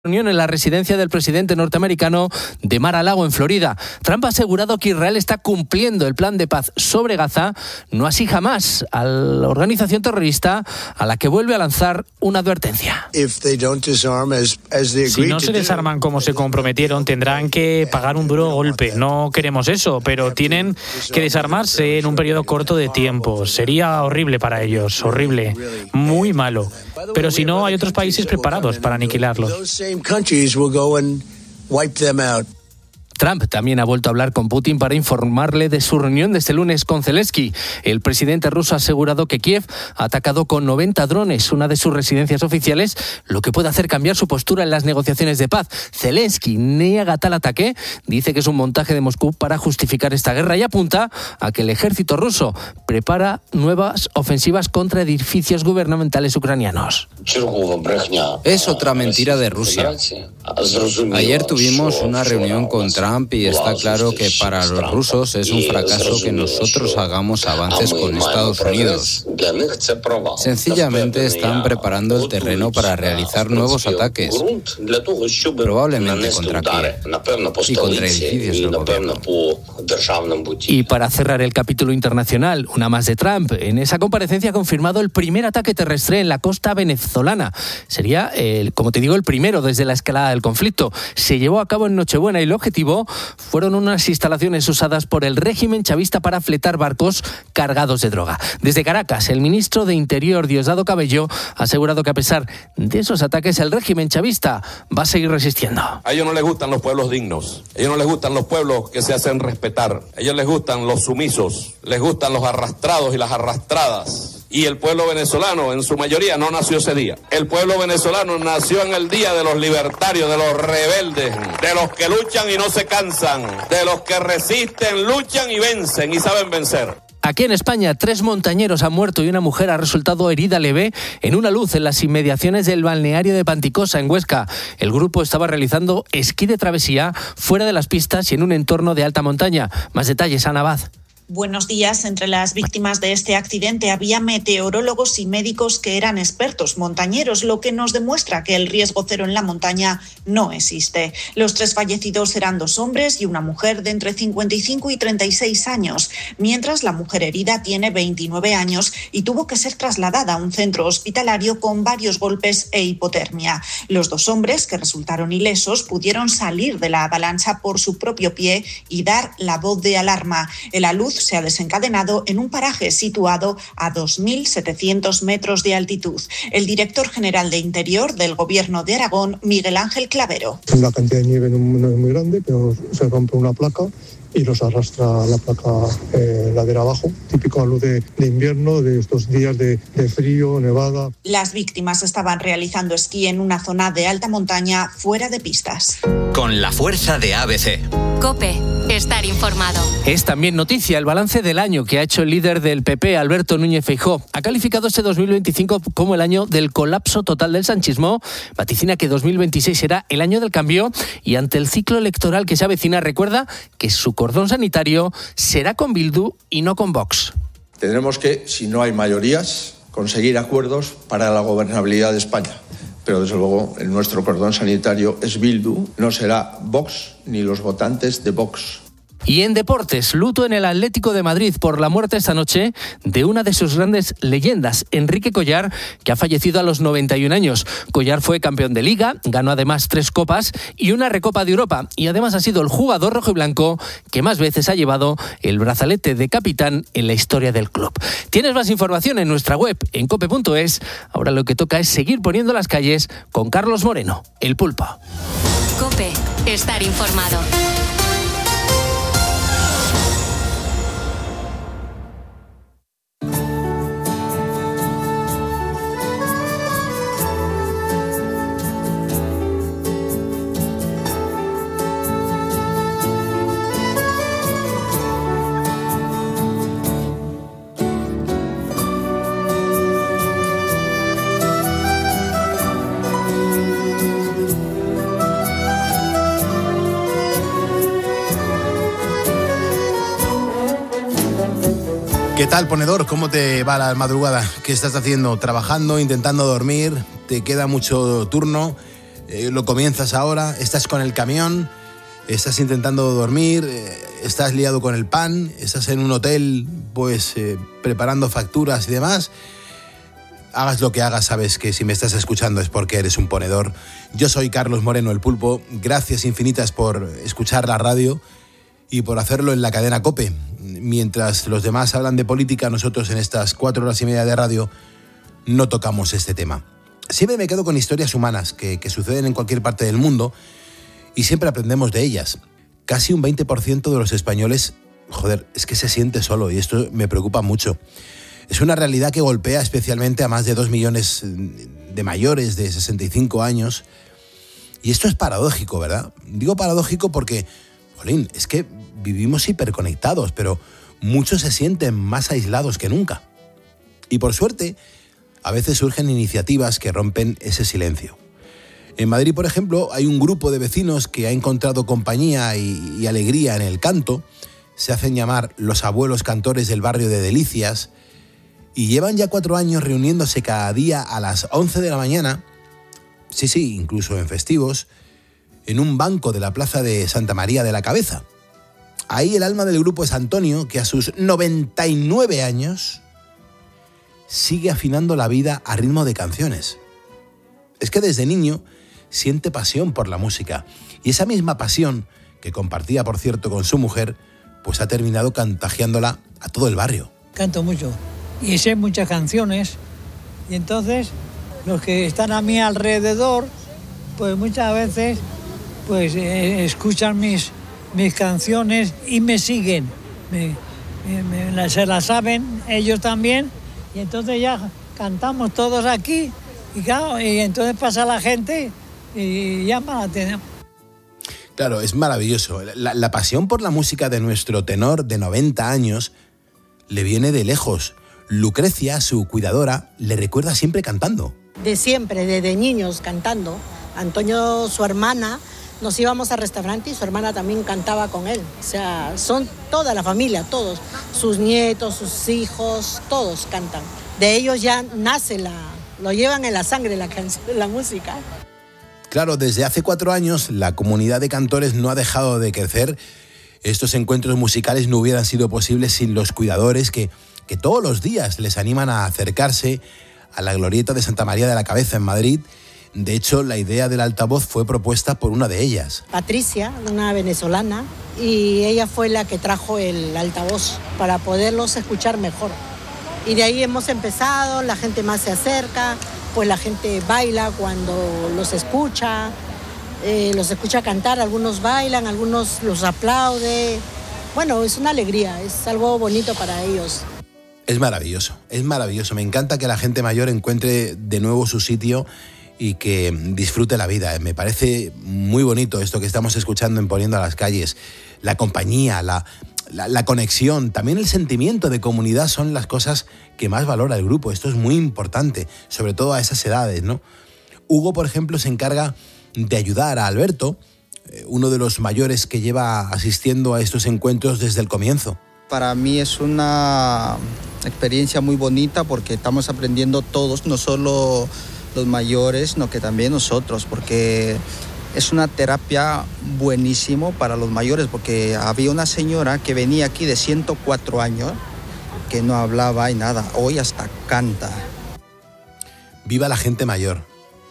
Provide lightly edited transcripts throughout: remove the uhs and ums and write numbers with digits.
Reunión en la residencia del presidente norteamericano de Mar-a-Lago, en Florida. Trump ha asegurado que Israel está cumpliendo el plan de paz sobre Gaza, no así Hamás, a la organización terrorista a la que vuelve a lanzar una advertencia. Si no se desarman como se comprometieron, tendrán que pagar un duro golpe. No queremos eso, pero tienen que desarmarse en un periodo corto de tiempo. Sería horrible para ellos, horrible, muy malo. Pero si no, hay otros países preparados para aniquilarlos. Trump también ha vuelto a hablar con Putin para informarle de su reunión de este lunes con Zelensky. El presidente ruso ha asegurado que Kiev ha atacado con 90 drones una de sus residencias oficiales, lo que puede hacer cambiar su postura en las negociaciones de paz. Zelensky niega tal ataque, dice que es un montaje de Moscú para justificar esta guerra y apunta a que el ejército ruso prepara nuevas ofensivas contra edificios gubernamentales ucranianos. Es otra mentira de Rusia. Ayer tuvimos una reunión con Trump y está claro que para los rusos es un fracaso que nosotros hagamos avances con Estados Unidos. Sencillamente están preparando el terreno para realizar nuevos ataques, probablemente contra Kiev y contra edificios del gobierno. Y para cerrar el capítulo internacional, una más de Trump. En esa comparecencia ha confirmado el primer ataque terrestre en la costa venezolana. Sería, como te digo, el primero desde la escalada del conflicto. Se llevó a cabo en Nochebuena y el objetivo fueron unas instalaciones usadas por el régimen chavista para fletar barcos cargados de droga. Desde Caracas, el ministro de Interior, Diosdado Cabello, ha asegurado que a pesar de esos ataques, el régimen chavista va a seguir resistiendo. A ellos no les gustan los pueblos dignos, a ellos no les gustan los pueblos que se hacen respetar, a ellos les gustan los sumisos, les gustan los arrastrados y las arrastradas. Y el pueblo venezolano, en su mayoría, no nació ese día. El pueblo venezolano nació en el día de los libertarios, de los rebeldes, de los que luchan y no se cansan, de los que resisten, luchan y vencen y saben vencer. Aquí en España, 3 montañeros han muerto y una mujer ha resultado herida leve en una luz en las inmediaciones del balneario de Panticosa, en Huesca. El grupo estaba realizando esquí de travesía fuera de las pistas y en un entorno de alta montaña. Más detalles, Ana Abad. Buenos días. Entre las víctimas de este accidente había meteorólogos y médicos que eran expertos montañeros, lo que nos demuestra que el riesgo cero en la montaña no existe. Los 3 fallecidos eran 2 hombres y una mujer de entre 55 y 36 años, mientras la mujer herida tiene 29 años y tuvo que ser trasladada a un centro hospitalario con varios golpes e hipotermia. Los 2 hombres, que resultaron ilesos, pudieron salir de la avalancha por su propio pie y dar la voz de alarma. El alud se ha desencadenado en un paraje situado a 2.700 metros de altitud. El director general de Interior del Gobierno de Aragón, Miguel Ángel Clavero. La cantidad de nieve no es muy grande, pero se rompe una placa y los arrastra la placa ladera abajo, típico alud de invierno, de estos días de frío, nevada. Las víctimas estaban realizando esquí en una zona de alta montaña fuera de pistas. Con la fuerza de ABC. COPE. Estar informado. Es también noticia el balance del año que ha hecho el líder del PP, Alberto Núñez Feijóo. Ha calificado este 2025 como el año del colapso total del sanchismo. Vaticina que 2026 será el año del cambio y ante el ciclo electoral que se avecina recuerda que su cordón sanitario será con Bildu y no con Vox. Tendremos que, si no hay mayorías, conseguir acuerdos para la gobernabilidad de España. Pero desde luego el nuestro cordón sanitario es Bildu, no será Vox ni los votantes de Vox. Y en deportes, luto en el Atlético de Madrid por la muerte esta noche de una de sus grandes leyendas, Enrique Collar, que ha fallecido a los 91 años. Collar fue campeón de Liga, ganó además 3 copas y una Recopa de Europa. Y además ha sido el jugador rojo y blanco que más veces ha llevado el brazalete de capitán en la historia del club. Tienes más información en nuestra web, en cope.es. Ahora lo que toca es seguir poniendo las calles con Carlos Moreno, el Pulpo. COPE. Estar informado. ¿Qué tal, ponedor? ¿Cómo te va la madrugada? ¿Qué estás haciendo? ¿Trabajando? ¿Intentando dormir? ¿Te queda mucho turno? lo comienzas ahora, estás con el camión, estás intentando dormir, estás liado con el pan, estás en un hotel, pues preparando facturas y demás. Hagas lo que hagas, sabes que si me estás escuchando es porque eres un ponedor. Yo soy Carlos Moreno, el Pulpo. Gracias infinitas por escuchar la radio y por hacerlo en la cadena COPE. Mientras los demás hablan de política, nosotros en estas 4 horas y media de radio no tocamos este tema. Siempre me quedo con historias humanas que suceden en cualquier parte del mundo y siempre aprendemos de ellas. Casi un 20% de los españoles, es que se siente solo y esto me preocupa mucho. Es una realidad que golpea especialmente a más de 2 millones de mayores de 65 años. Y esto es paradójico, ¿verdad? Digo paradójico porque, es que vivimos hiperconectados, pero muchos se sienten más aislados que nunca. Y por suerte, a veces surgen iniciativas que rompen ese silencio. En Madrid, por ejemplo, hay un grupo de vecinos que ha encontrado compañía y alegría en el canto. Se hacen llamar los abuelos cantores del barrio de Delicias. Y llevan ya 4 años reuniéndose cada día a las 11 de la mañana, sí, incluso en festivos, en un banco de la plaza de Santa María de la Cabeza. Ahí el alma del grupo es Antonio, que a sus 99 años sigue afinando la vida a ritmo de canciones. Es que desde niño siente pasión por la música y esa misma pasión, que compartía por cierto con su mujer, pues ha terminado contagiándola a todo el barrio. Canto mucho. Y sé muchas canciones, y entonces los que están a mi alrededor, pues muchas veces pues escuchan mis canciones y me siguen, se las saben ellos también, y entonces ya cantamos todos aquí, y claro, y entonces pasa la gente y llama la atención. Claro, es maravilloso. La pasión por la música de nuestro tenor de 90 años le viene de lejos. Lucrecia, su cuidadora, le recuerda siempre cantando. De siempre, desde niños cantando. Antonio, su hermana, nos íbamos al restaurante y su hermana también cantaba con él. O sea, son toda la familia, todos. Sus nietos, sus hijos, todos cantan. De ellos ya nace lo llevan en la sangre la música. Claro, desde hace 4 años la comunidad de cantores no ha dejado de crecer. Estos encuentros musicales no hubieran sido posibles sin los cuidadores que todos los días les animan a acercarse a la glorieta de Santa María de la Cabeza en Madrid. De hecho, la idea del altavoz fue propuesta por una de ellas. Patricia, una venezolana, y ella fue la que trajo el altavoz para poderlos escuchar mejor. Y de ahí hemos empezado, la gente más se acerca, pues la gente baila cuando los escucha cantar, algunos bailan, algunos los aplauden. Bueno, es una alegría, es algo bonito para ellos. Es maravilloso. Me encanta que la gente mayor encuentre de nuevo su sitio y que disfrute la vida. Me parece muy bonito esto que estamos escuchando en Poniendo a las Calles. La compañía, la conexión, también el sentimiento de comunidad son las cosas que más valora el grupo. Esto es muy importante, sobre todo a esas edades, ¿no? Hugo, por ejemplo, se encarga de ayudar a Alberto, uno de los mayores que lleva asistiendo a estos encuentros desde el comienzo. Para mí es una experiencia muy bonita porque estamos aprendiendo todos, no solo los mayores, sino que también nosotros, porque es una terapia buenísimo para los mayores, porque había una señora que venía aquí de 104 años que no hablaba y nada, hoy hasta canta. Viva la gente mayor,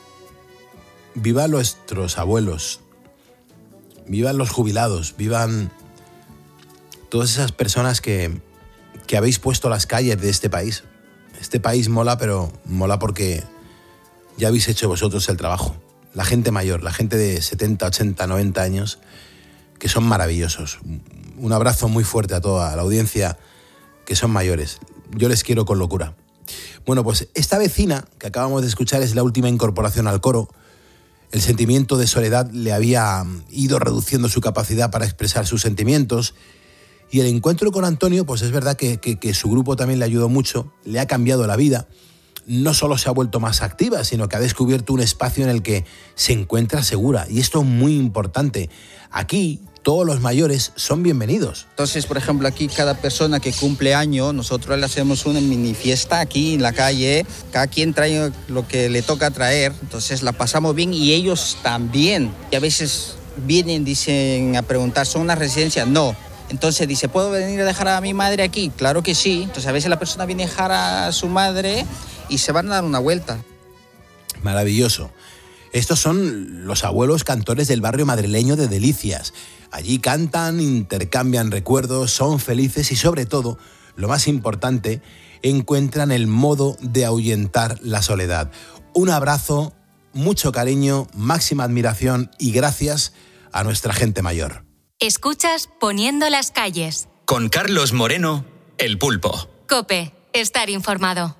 viva nuestros abuelos, vivan los jubilados, vivan todas esas personas que habéis puesto las calles de este país. Este país mola, pero mola porque ya habéis hecho vosotros el trabajo. La gente mayor, la gente de 70, 80, 90 años, que son maravillosos. Un abrazo muy fuerte a toda la audiencia que son mayores. Yo les quiero con locura. Bueno, pues esta vecina que acabamos de escuchar es la última incorporación al coro. El sentimiento de soledad le había ido reduciendo su capacidad para expresar sus sentimientos. Y el encuentro con Antonio, pues es verdad que su grupo también le ayudó mucho, le ha cambiado la vida. No solo se ha vuelto más activa, sino que ha descubierto un espacio en el que se encuentra segura. Y esto es muy importante. Aquí todos los mayores son bienvenidos. Entonces, por ejemplo, aquí cada persona que cumple año, nosotros le hacemos una mini fiesta aquí en la calle. Cada quien trae lo que le toca traer, entonces la pasamos bien y ellos también. Y a veces vienen, dicen a preguntar, ¿son una residencia? No. Entonces dice, ¿puedo venir a dejar a mi madre aquí? Claro que sí. Entonces a veces la persona viene a dejar a su madre y se van a dar una vuelta. Maravilloso. Estos son los abuelos cantores del barrio madrileño de Delicias. Allí cantan, intercambian recuerdos, son felices y sobre todo, lo más importante, encuentran el modo de ahuyentar la soledad. Un abrazo, mucho cariño, máxima admiración y gracias a nuestra gente mayor. Escuchas Poniendo las calles. Con Carlos Moreno, El Pulpo. COPE, estar informado.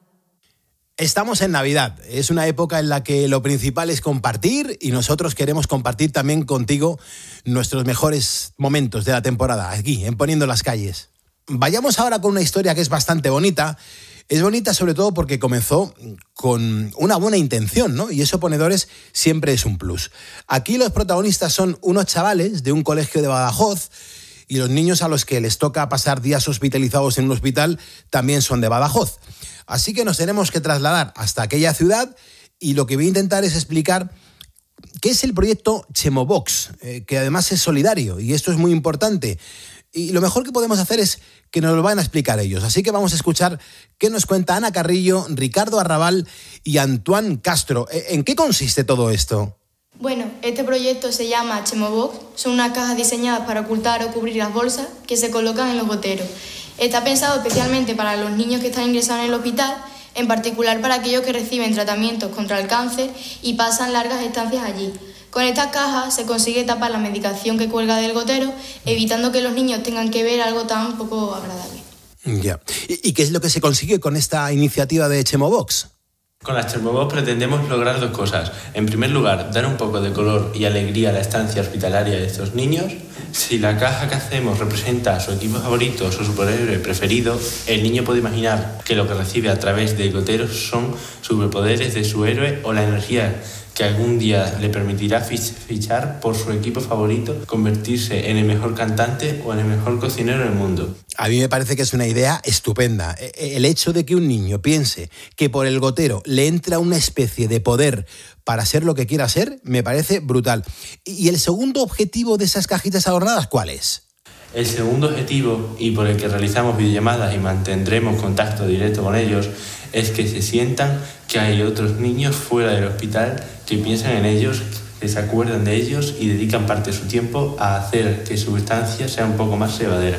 Estamos en Navidad, es una época en la que lo principal es compartir y nosotros queremos compartir también contigo nuestros mejores momentos de la temporada, aquí, en Poniendo las calles. Vayamos ahora con una historia que es bastante bonita. Es bonita sobre todo porque comenzó con una buena intención, ¿no? Y eso, ponedores, siempre es un plus. Aquí los protagonistas son unos chavales de un colegio de Badajoz y los niños a los que les toca pasar días hospitalizados en un hospital también son de Badajoz. Así que nos tenemos que trasladar hasta aquella ciudad y lo que voy a intentar es explicar qué es el proyecto Chemobox, que además es solidario y esto es muy importante. Y lo mejor que podemos hacer es que nos lo van a explicar ellos. Así que vamos a escuchar qué nos cuenta Ana Carrillo, Ricardo Arrabal y Antoine Castro. ¿En qué consiste todo esto? Bueno, este proyecto se llama Chemobox. Son unas cajas diseñadas para ocultar o cubrir las bolsas que se colocan en los goteros. Está pensado especialmente para los niños que están ingresados en el hospital, en particular para aquellos que reciben tratamientos contra el cáncer y pasan largas estancias allí. Con estas cajas se consigue tapar la medicación que cuelga del gotero, evitando que los niños tengan que ver algo tan poco agradable. Ya. ¿Y qué es lo que se consigue con esta iniciativa de Chemobox? Con las Chemobox pretendemos lograr dos cosas. En primer lugar, dar un poco de color y alegría a la estancia hospitalaria de estos niños. Si la caja que hacemos representa a su equipo favorito o su superhéroe preferido, el niño puede imaginar que lo que recibe a través del gotero son superpoderes de su héroe o la energía que algún día le permitirá fichar por su equipo favorito, convertirse en el mejor cantante o en el mejor cocinero del mundo. A mí me parece que es una idea estupenda. El hecho de que un niño piense que por el gotero le entra una especie de poder para ser lo que quiera ser, me parece brutal. ¿Y el segundo objetivo de esas cajitas ahorradas cuál es? El segundo objetivo, y por el que realizamos videollamadas y mantendremos contacto directo con ellos, es que se sientan que hay otros niños fuera del hospital que piensan en ellos, que se acuerdan de ellos y dedican parte de su tiempo a hacer que su estancia sea un poco más llevadera.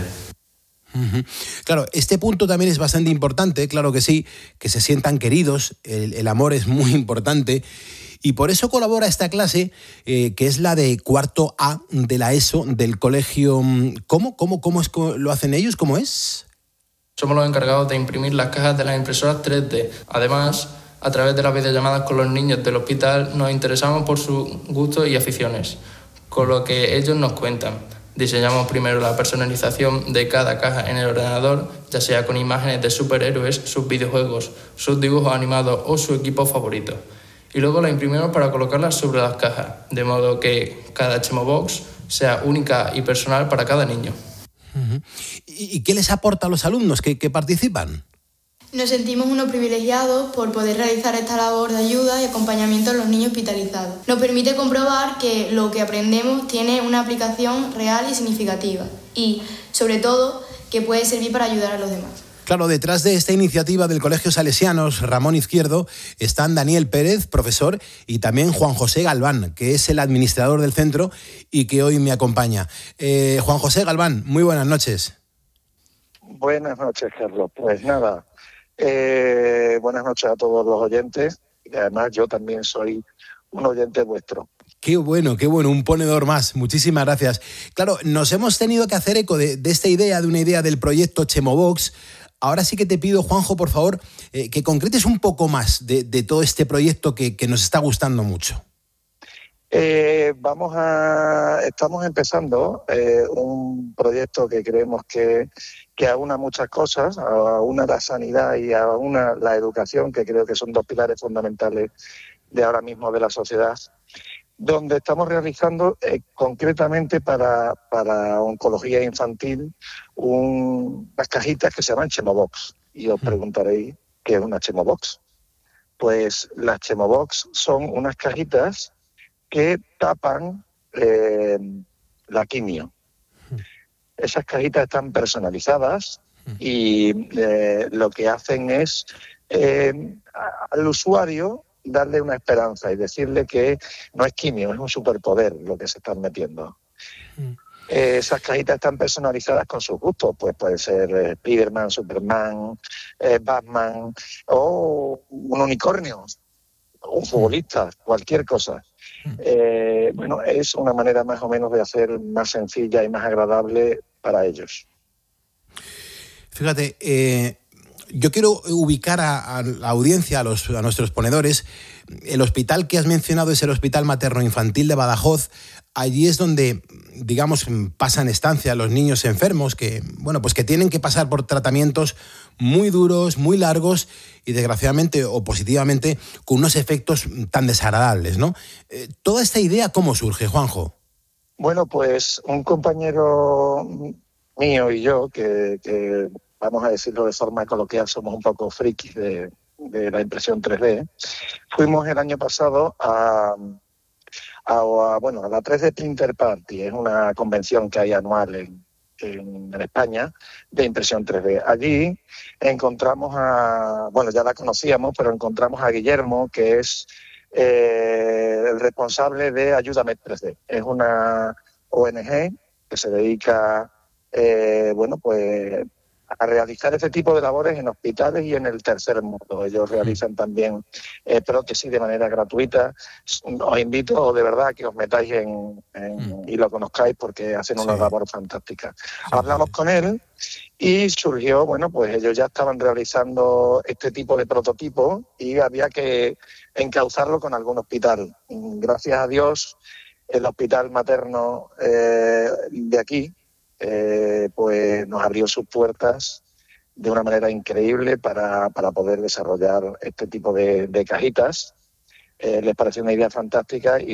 Claro, este punto también es bastante importante, claro que sí, que se sientan queridos, el amor es muy importante y por eso colabora esta clase que es la de cuarto A de la ESO del colegio. ¿Cómo es que lo hacen ellos? ¿Cómo es? Somos los encargados de imprimir las cajas de las impresoras 3D. Además, a través de las videollamadas con los niños del hospital nos interesamos por sus gustos y aficiones, con lo que ellos nos cuentan. Diseñamos primero la personalización de cada caja en el ordenador, ya sea con imágenes de superhéroes, sus videojuegos, sus dibujos animados o su equipo favorito. Y luego la imprimimos para colocarlas sobre las cajas, de modo que cada Chemobox sea única y personal para cada niño. ¿Y qué les aporta a los alumnos que participan? Nos sentimos unos privilegiados por poder realizar esta labor de ayuda y acompañamiento a los niños hospitalizados. Nos permite comprobar que lo que aprendemos tiene una aplicación real y significativa y, sobre todo, que puede servir para ayudar a los demás. Claro, detrás de esta iniciativa del Colegio Salesianos Ramón Izquierdo están Daniel Pérez, profesor, y también Juan José Galván, que es el administrador del centro y que hoy me acompaña. Juan José Galván, muy buenas noches. Buenas noches, Carlos. Pues nada, buenas noches a todos los oyentes y además yo también soy un oyente vuestro. Qué bueno, un ponedor más. Muchísimas gracias. Claro, nos hemos tenido que hacer eco de esta idea, de una idea del proyecto Chemobox. Ahora sí que te pido, Juanjo, por favor, que concretes un poco más de todo este proyecto que nos está gustando mucho. Estamos empezando un proyecto que creemos que aúna muchas cosas, aúna la sanidad y aúna la educación, que creo que son dos pilares fundamentales de ahora mismo de la sociedad. donde estamos realizando concretamente para oncología infantil unas cajitas que se llaman Chemobox. Y os preguntaréis qué es una Chemobox. Pues las Chemobox son unas cajitas que tapan la quimio. Esas cajitas están personalizadas y lo que hacen es al usuario darle una esperanza y decirle que no es quimio, es un superpoder lo que se están metiendo. Esas cajitas están personalizadas con sus gustos, pues puede ser Spiderman, Superman, Batman o un unicornio, un futbolista, cualquier cosa. Bueno, es una manera más o menos de hacer más sencilla y más agradable para ellos. Fíjate, yo quiero ubicar a la audiencia, a nuestros ponedores. El hospital que has mencionado es el Hospital Materno-Infantil de Badajoz. Allí es donde, digamos, pasan estancia los niños enfermos que, bueno, pues que tienen que pasar por tratamientos muy duros, muy largos y, desgraciadamente o positivamente, con unos efectos tan desagradables, ¿no? ¿Toda esta idea cómo surge, Juanjo? Bueno, pues un compañero mío y yo, que vamos a decirlo de forma coloquial, somos un poco frikis de la impresión 3D, fuimos el año pasado a la 3D Printer Party. Es una convención que hay anual en España de impresión 3D. Allí encontramos ya la conocíamos, pero encontramos a Guillermo, que es el responsable de Ayúdame 3D. Es una ONG que se dedica a realizar este tipo de labores en hospitales y en el tercer mundo. Ellos realizan también prótesis de manera gratuita. Os invito de verdad a que os metáis y lo conozcáis porque hacen una labor fantástica. Hablamos con él y surgió, pues ellos ya estaban realizando este tipo de prototipo y había que encauzarlo con algún hospital. Gracias a Dios, el hospital materno de aquí pues nos abrió sus puertas de una manera increíble para poder desarrollar este tipo de cajitas. Les pareció una idea fantástica y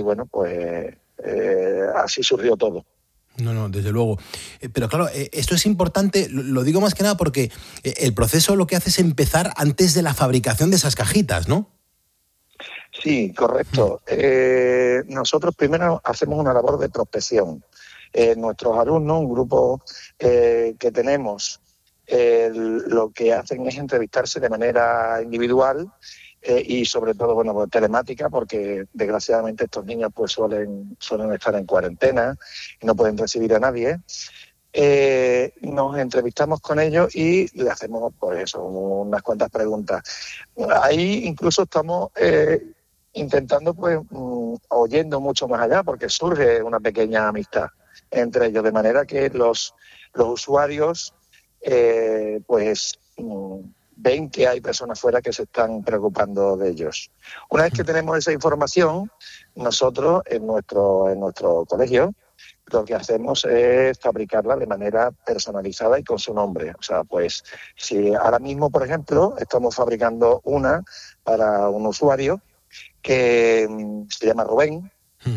así surgió todo. No, desde luego. Pero claro, esto es importante, lo digo más que nada porque el proceso lo que hace es empezar antes de la fabricación de esas cajitas, ¿no? Sí, correcto. Nosotros primero hacemos una labor de prospección. Nuestros alumnos, un grupo que tenemos, lo que hacen es entrevistarse de manera individual y sobre todo telemática, porque desgraciadamente estos niños pues suelen estar en cuarentena y no pueden recibir a nadie. Nos entrevistamos con ellos y le hacemos unas cuantas preguntas. Ahí incluso estamos intentando oyendo mucho más allá, porque surge una pequeña amistad entre ellos, de manera que los usuarios ven que hay personas fuera que se están preocupando de ellos. Una vez que tenemos esa información, nosotros en nuestro colegio lo que hacemos es fabricarla de manera personalizada y con su nombre. O sea, si ahora mismo, por ejemplo, estamos fabricando una para un usuario que se llama Rubén,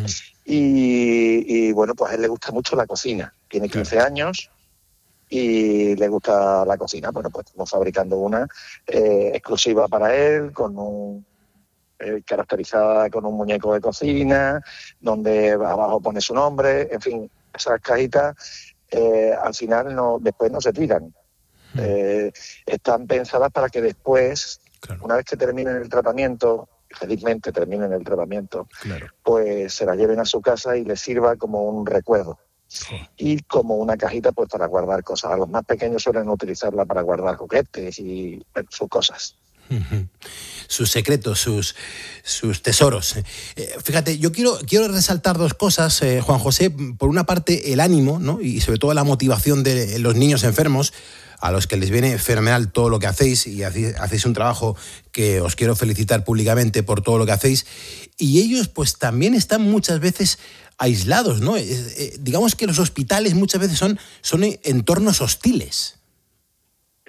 y a él le gusta mucho la cocina. Tiene 15 años y le gusta la cocina. Pues estamos fabricando una exclusiva para él, caracterizada con un muñeco de cocina, donde abajo pone su nombre. En fin, esas cajitas al final después no se tiran. Están pensadas para que después, una vez que terminen el tratamiento, felizmente terminen el tratamiento, pues se la lleven a su casa y les sirva como un recuerdo. Y como una cajita para guardar cosas. A los más pequeños suelen utilizarla para guardar juguetes y sus cosas. Sus secretos, sus tesoros. Fíjate, yo quiero resaltar dos cosas, Juan José. Por una parte, el ánimo, ¿no? Y sobre todo la motivación de los niños enfermos, a los que les viene fenomenal todo lo que hacéis, y hacéis un trabajo que os quiero felicitar públicamente por todo lo que hacéis. Y ellos pues también están muchas veces aislados, ¿no? Digamos que los hospitales muchas veces son entornos hostiles.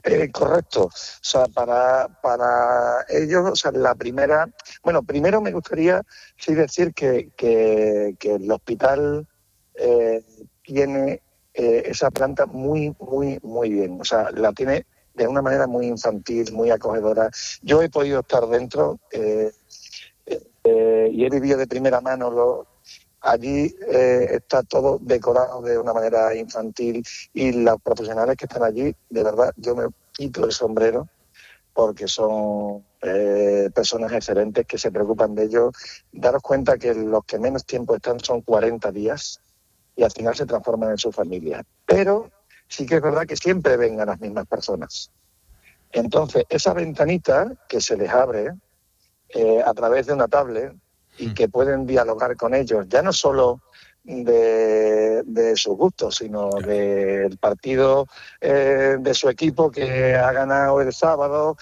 Correcto. O sea, para ellos, o sea, la primera... Bueno, primero me gustaría sí decir que el hospital tiene esa planta muy, muy, muy bien. O sea, la tiene de una manera muy infantil, muy acogedora. Yo he podido estar dentro y he vivido de primera mano allí está todo decorado de una manera infantil y los profesionales que están allí, de verdad, yo me quito el sombrero porque son personas excelentes que se preocupan de ellos. Daros cuenta que los que menos tiempo están son 40 días y al final se transforman en su familia. Pero sí que es verdad que siempre vengan las mismas personas. Entonces, esa ventanita que se les abre a través de una tablet y que pueden dialogar con ellos, ya no solo de sus gustos, sino del partido de su equipo que ha ganado el sábado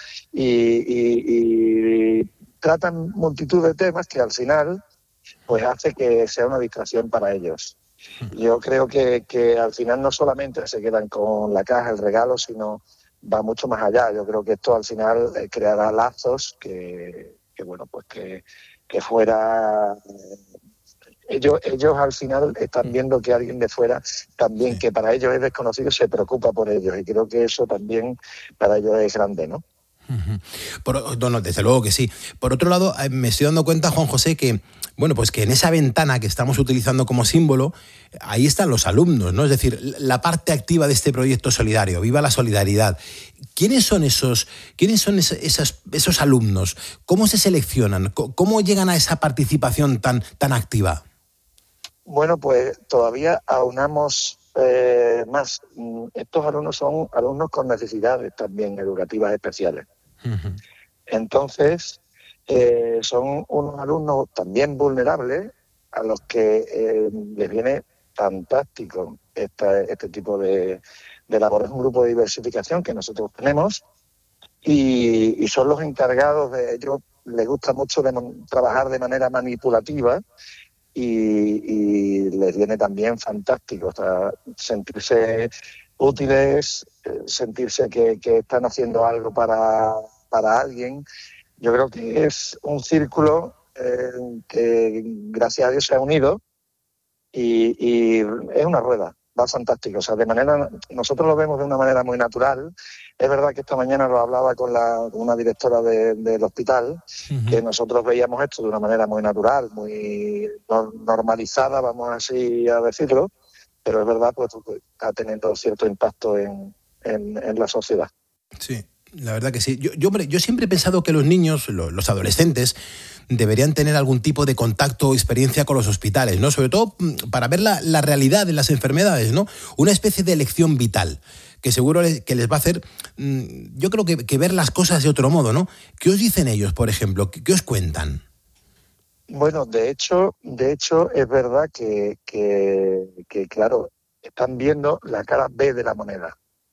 y tratan multitud de temas que al final pues hace que sea una distracción para ellos. Yo creo que al final no solamente se quedan con la caja, el regalo, sino va mucho más allá. Yo creo que esto al final creará lazos que bueno, pues que fuera... Ellos al final están viendo que alguien de fuera también, que para ellos es desconocido, se preocupa por ellos, y creo que eso también para ellos es grande, ¿no? No, desde luego que sí. Por otro lado, me estoy dando cuenta, Juan José, que bueno, pues que en esa ventana que estamos utilizando como símbolo, ahí están los alumnos, ¿no? Es decir, la parte activa de este proyecto solidario. ¡Viva la solidaridad! ¿Quiénes son esos alumnos? ¿Cómo se seleccionan? ¿Cómo llegan a esa participación tan activa? Bueno, pues todavía aunamos más. Estos alumnos son alumnos con necesidades también educativas especiales. Uh-huh. Entonces, son unos alumnos también vulnerables a los que les viene fantástico este tipo de labores. Es un grupo de diversificación que nosotros tenemos y son los encargados de ellos. Les gusta mucho trabajar de manera manipulativa y les viene también fantástico, o sea, sentirse útiles, sentirse que están haciendo algo para alguien. Yo creo que es un círculo que gracias a Dios se ha unido y es una rueda, va fantástico. O sea, nosotros lo vemos de una manera muy natural. Es verdad que esta mañana lo hablaba con una directora del hospital, uh-huh, que nosotros veíamos esto de una manera muy natural, muy normalizada, vamos así a decirlo, pero es verdad, pues está teniendo cierto impacto en la sociedad. Sí. La verdad que sí. Yo siempre he pensado que los niños, los adolescentes, deberían tener algún tipo de contacto o experiencia con los hospitales, ¿no? Sobre todo para ver la realidad de las enfermedades, ¿no? Una especie de lección vital que seguro que les va a hacer, yo creo que ver las cosas de otro modo, ¿no? ¿Qué os dicen ellos, por ejemplo? ¿Qué os cuentan? Bueno, de hecho es verdad que claro, están viendo la cara B de la moneda.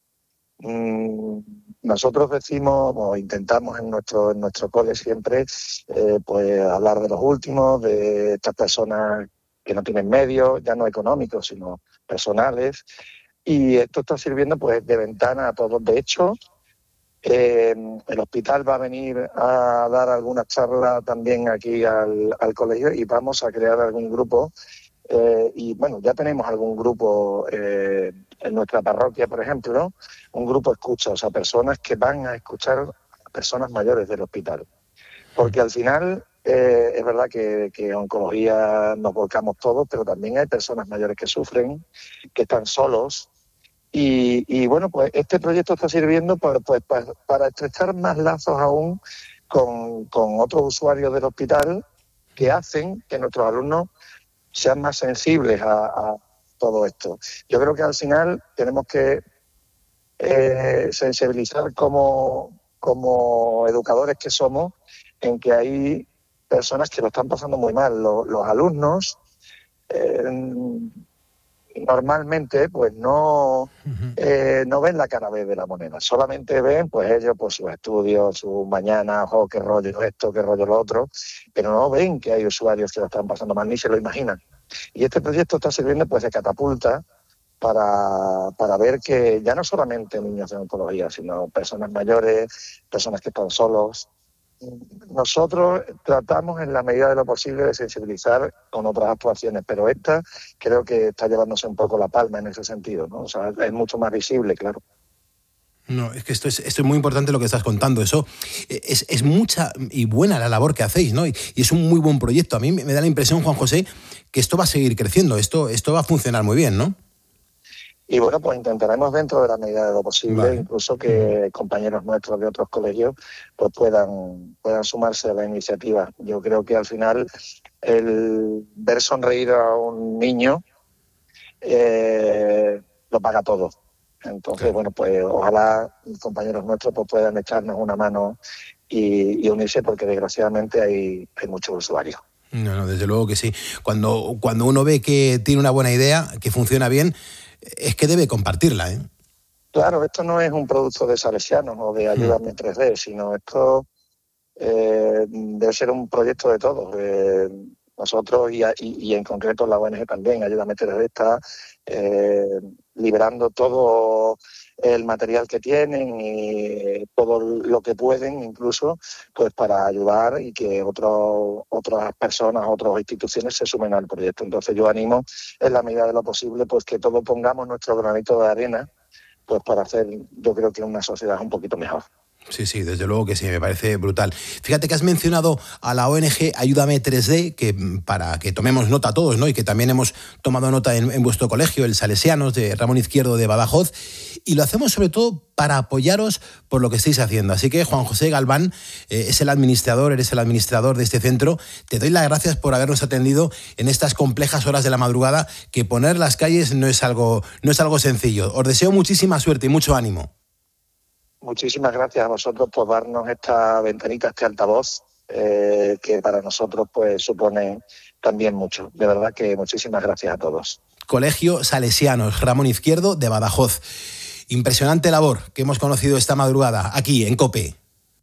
Nosotros decimos o intentamos en nuestro cole siempre pues hablar de los últimos, de estas personas que no tienen medios, ya no económicos, sino personales, y esto está sirviendo pues de ventana a todos. De hecho, el hospital va a venir a dar alguna charla también aquí al colegio y vamos a crear algún grupo. Y bueno, ya tenemos algún grupo en nuestra parroquia, por ejemplo, ¿no? Un grupo escucha, o sea, personas que van a escuchar a personas mayores del hospital. Porque al final es verdad que en oncología nos volcamos todos, pero también hay personas mayores que sufren, que están solos. Y bueno, pues este proyecto está sirviendo para estrechar más lazos aún con otros usuarios del hospital que hacen que nuestros alumnos sean más sensibles a todo esto. Yo creo que al final tenemos que sensibilizar como educadores que somos en que hay personas que lo están pasando muy mal. Los alumnos normalmente pues no ven la cara B de la moneda, solamente ven pues ellos pues sus estudios, sus mañanas, qué rollo esto, qué rollo lo otro, pero no ven que hay usuarios que lo están pasando mal, ni se lo imaginan. Y este proyecto está sirviendo pues de catapulta para ver que ya no solamente niños de oncología, sino personas mayores, personas que están solos. Nosotros tratamos en la medida de lo posible de sensibilizar con otras actuaciones, pero esta creo que está llevándose un poco la palma en ese sentido, ¿no? O sea, es mucho más visible, claro. No, es que esto es muy importante lo que estás contando. Eso es mucha y buena la labor que hacéis, ¿no? Y es un muy buen proyecto. A mí me da la impresión, Juan José, que esto va a seguir creciendo, esto va a funcionar muy bien, ¿no? Y bueno, pues intentaremos dentro de la medida de lo posible, incluso que compañeros nuestros de otros colegios pues puedan sumarse a la iniciativa. Yo creo que al final el ver sonreír a un niño lo paga todo. Entonces, bueno, pues ojalá compañeros nuestros pues puedan echarnos una mano y unirse, porque desgraciadamente hay muchos usuarios. No, desde luego que sí. Cuando uno ve que tiene una buena idea, que funciona bien, es que debe compartirla, ¿eh? Claro, esto no es un producto de Salesianos o de Ayúdame 3D, sino esto debe ser un proyecto de todos. Nosotros y en concreto la ONG también, Ayúdame 3D, está liberando todo el material que tienen y todo lo que pueden, incluso pues para ayudar y que otras personas, otras instituciones se sumen al proyecto. Entonces yo animo en la medida de lo posible pues que todos pongamos nuestro granito de arena pues para hacer, yo creo que una sociedad un poquito mejor. Sí, desde luego que sí, me parece brutal. Fíjate que has mencionado a la ONG Ayúdame 3D, que para que tomemos nota todos, ¿no? Y que también hemos tomado nota en vuestro colegio, el Salesianos de Ramón Izquierdo de Badajoz, y lo hacemos sobre todo para apoyaros por lo que estáis haciendo. Así que Juan José Galván eres el administrador de este centro. Te doy las gracias por habernos atendido en estas complejas horas de la madrugada, que poner las calles no es algo sencillo. Os deseo muchísima suerte y mucho ánimo. Muchísimas gracias a vosotros por darnos esta ventanita, este altavoz, que para nosotros pues supone también mucho. De verdad que muchísimas gracias a todos. Colegio Salesianos Ramón Izquierdo de Badajoz. Impresionante labor que hemos conocido esta madrugada aquí en COPE.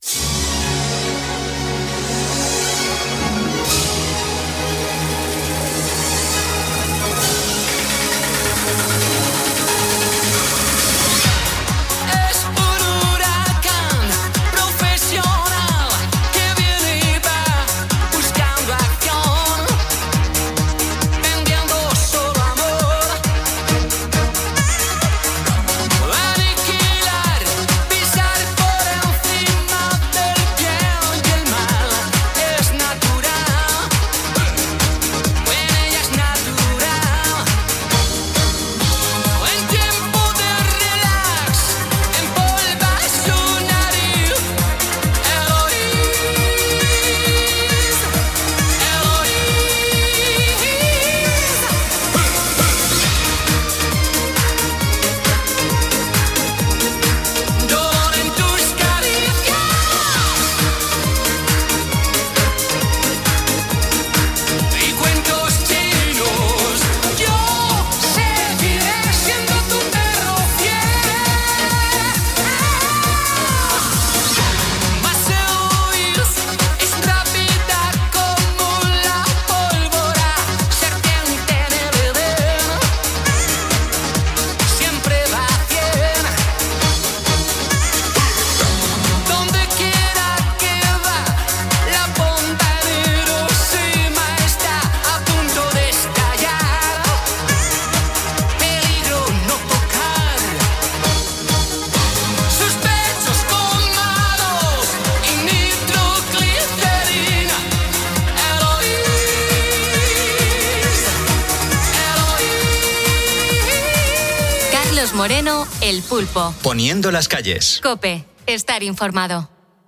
Moreno, El Pulpo. Poniendo las calles. COPE, estar informado.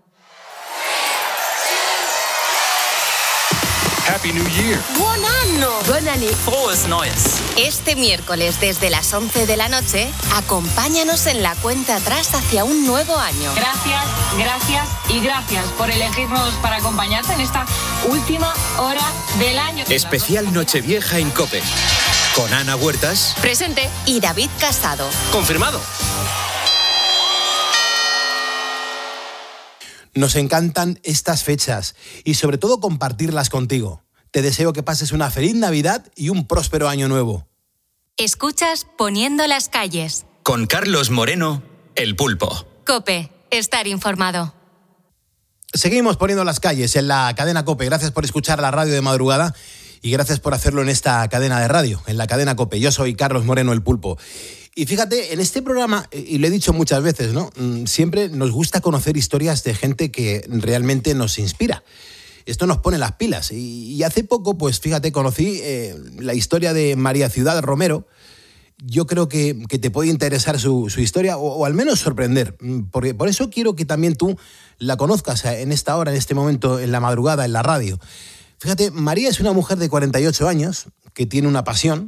Happy New Year. ¡Buen año! ¡Buen año! Frohes Neues. Este miércoles desde las 11 de la noche, acompáñanos en la cuenta atrás hacia un nuevo año. Gracias, gracias y gracias por elegirnos para acompañarte en esta última hora del año. Especial Nochevieja en COPE. Con Ana Huertas. Presente. Y David Casado. Confirmado. Nos encantan estas fechas y sobre todo compartirlas contigo. Te deseo que pases una feliz Navidad y un próspero año nuevo. Escuchas Poniendo las calles. Con Carlos Moreno, El Pulpo. COPE, estar informado. Seguimos poniendo las calles en la cadena COPE. Gracias por escuchar la radio de madrugada y gracias por hacerlo en esta cadena de radio, en la cadena COPE. Yo soy Carlos Moreno, El Pulpo. Y fíjate, en este programa, y lo he dicho muchas veces, ¿no? Siempre nos gusta conocer historias de gente que realmente nos inspira. Esto nos pone las pilas. Y hace poco, pues fíjate, conocí la historia de María Ciudad Romero. Yo creo que te puede interesar su historia o al menos sorprender. Porque por eso quiero que también tú la conozcas en esta hora, en este momento, en la madrugada, en la radio. Fíjate, María es una mujer de 48 años que tiene una pasión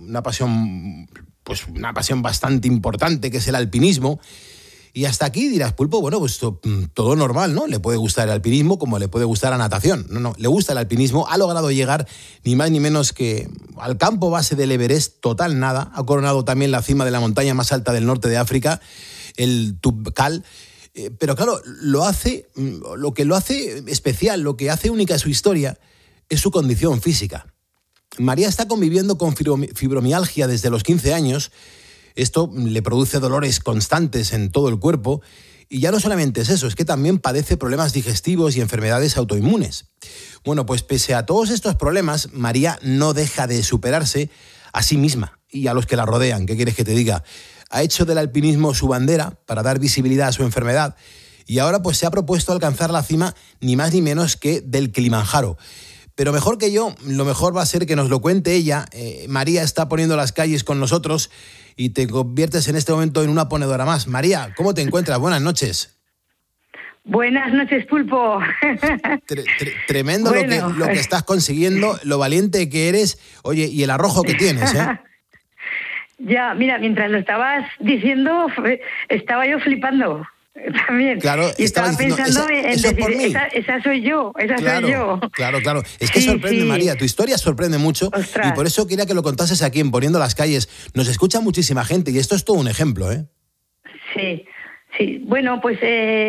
bastante importante, que es el alpinismo. Y hasta aquí dirás, Pulpo, bueno, pues todo normal, ¿no? Le puede gustar el alpinismo como le puede gustar la natación. No, le gusta el alpinismo. Ha logrado llegar ni más ni menos que al campo base del Everest, total nada. Ha coronado también la cima de la montaña más alta del norte de África, el Toubkal. Pero claro, lo que lo hace especial, lo que hace única su historia, es su condición física. María está conviviendo con fibromialgia desde los 15 años. Esto le produce dolores constantes en todo el cuerpo. Y ya no solamente es eso, es que también padece problemas digestivos y enfermedades autoinmunes. Bueno, pues pese a todos estos problemas, María no deja de superarse a sí misma y a los que la rodean. ¿Qué quieres que te diga? Ha hecho del alpinismo su bandera para dar visibilidad a su enfermedad y ahora pues se ha propuesto alcanzar la cima ni más ni menos que del Kilimanjaro. Pero mejor que yo, lo mejor va a ser que nos lo cuente ella. María está poniendo las calles con nosotros y te conviertes en este momento en una ponedora más. María, ¿cómo te encuentras? Buenas noches. Buenas noches, Pulpo. Tremendo bueno. lo que estás consiguiendo, lo valiente que eres, oye, y el arrojo que tienes, ¿eh? Ya, mira, mientras lo estabas diciendo, estaba yo flipando también. Claro, y estaba pensando en decir, esa soy yo, claro, soy yo. Claro. Es que sorprende, María, tu historia sorprende mucho. Ostras. Y por eso quería que lo contases aquí en Poniendo las Calles. Nos escucha muchísima gente y esto es todo un ejemplo, ¿eh? Sí. Bueno, pues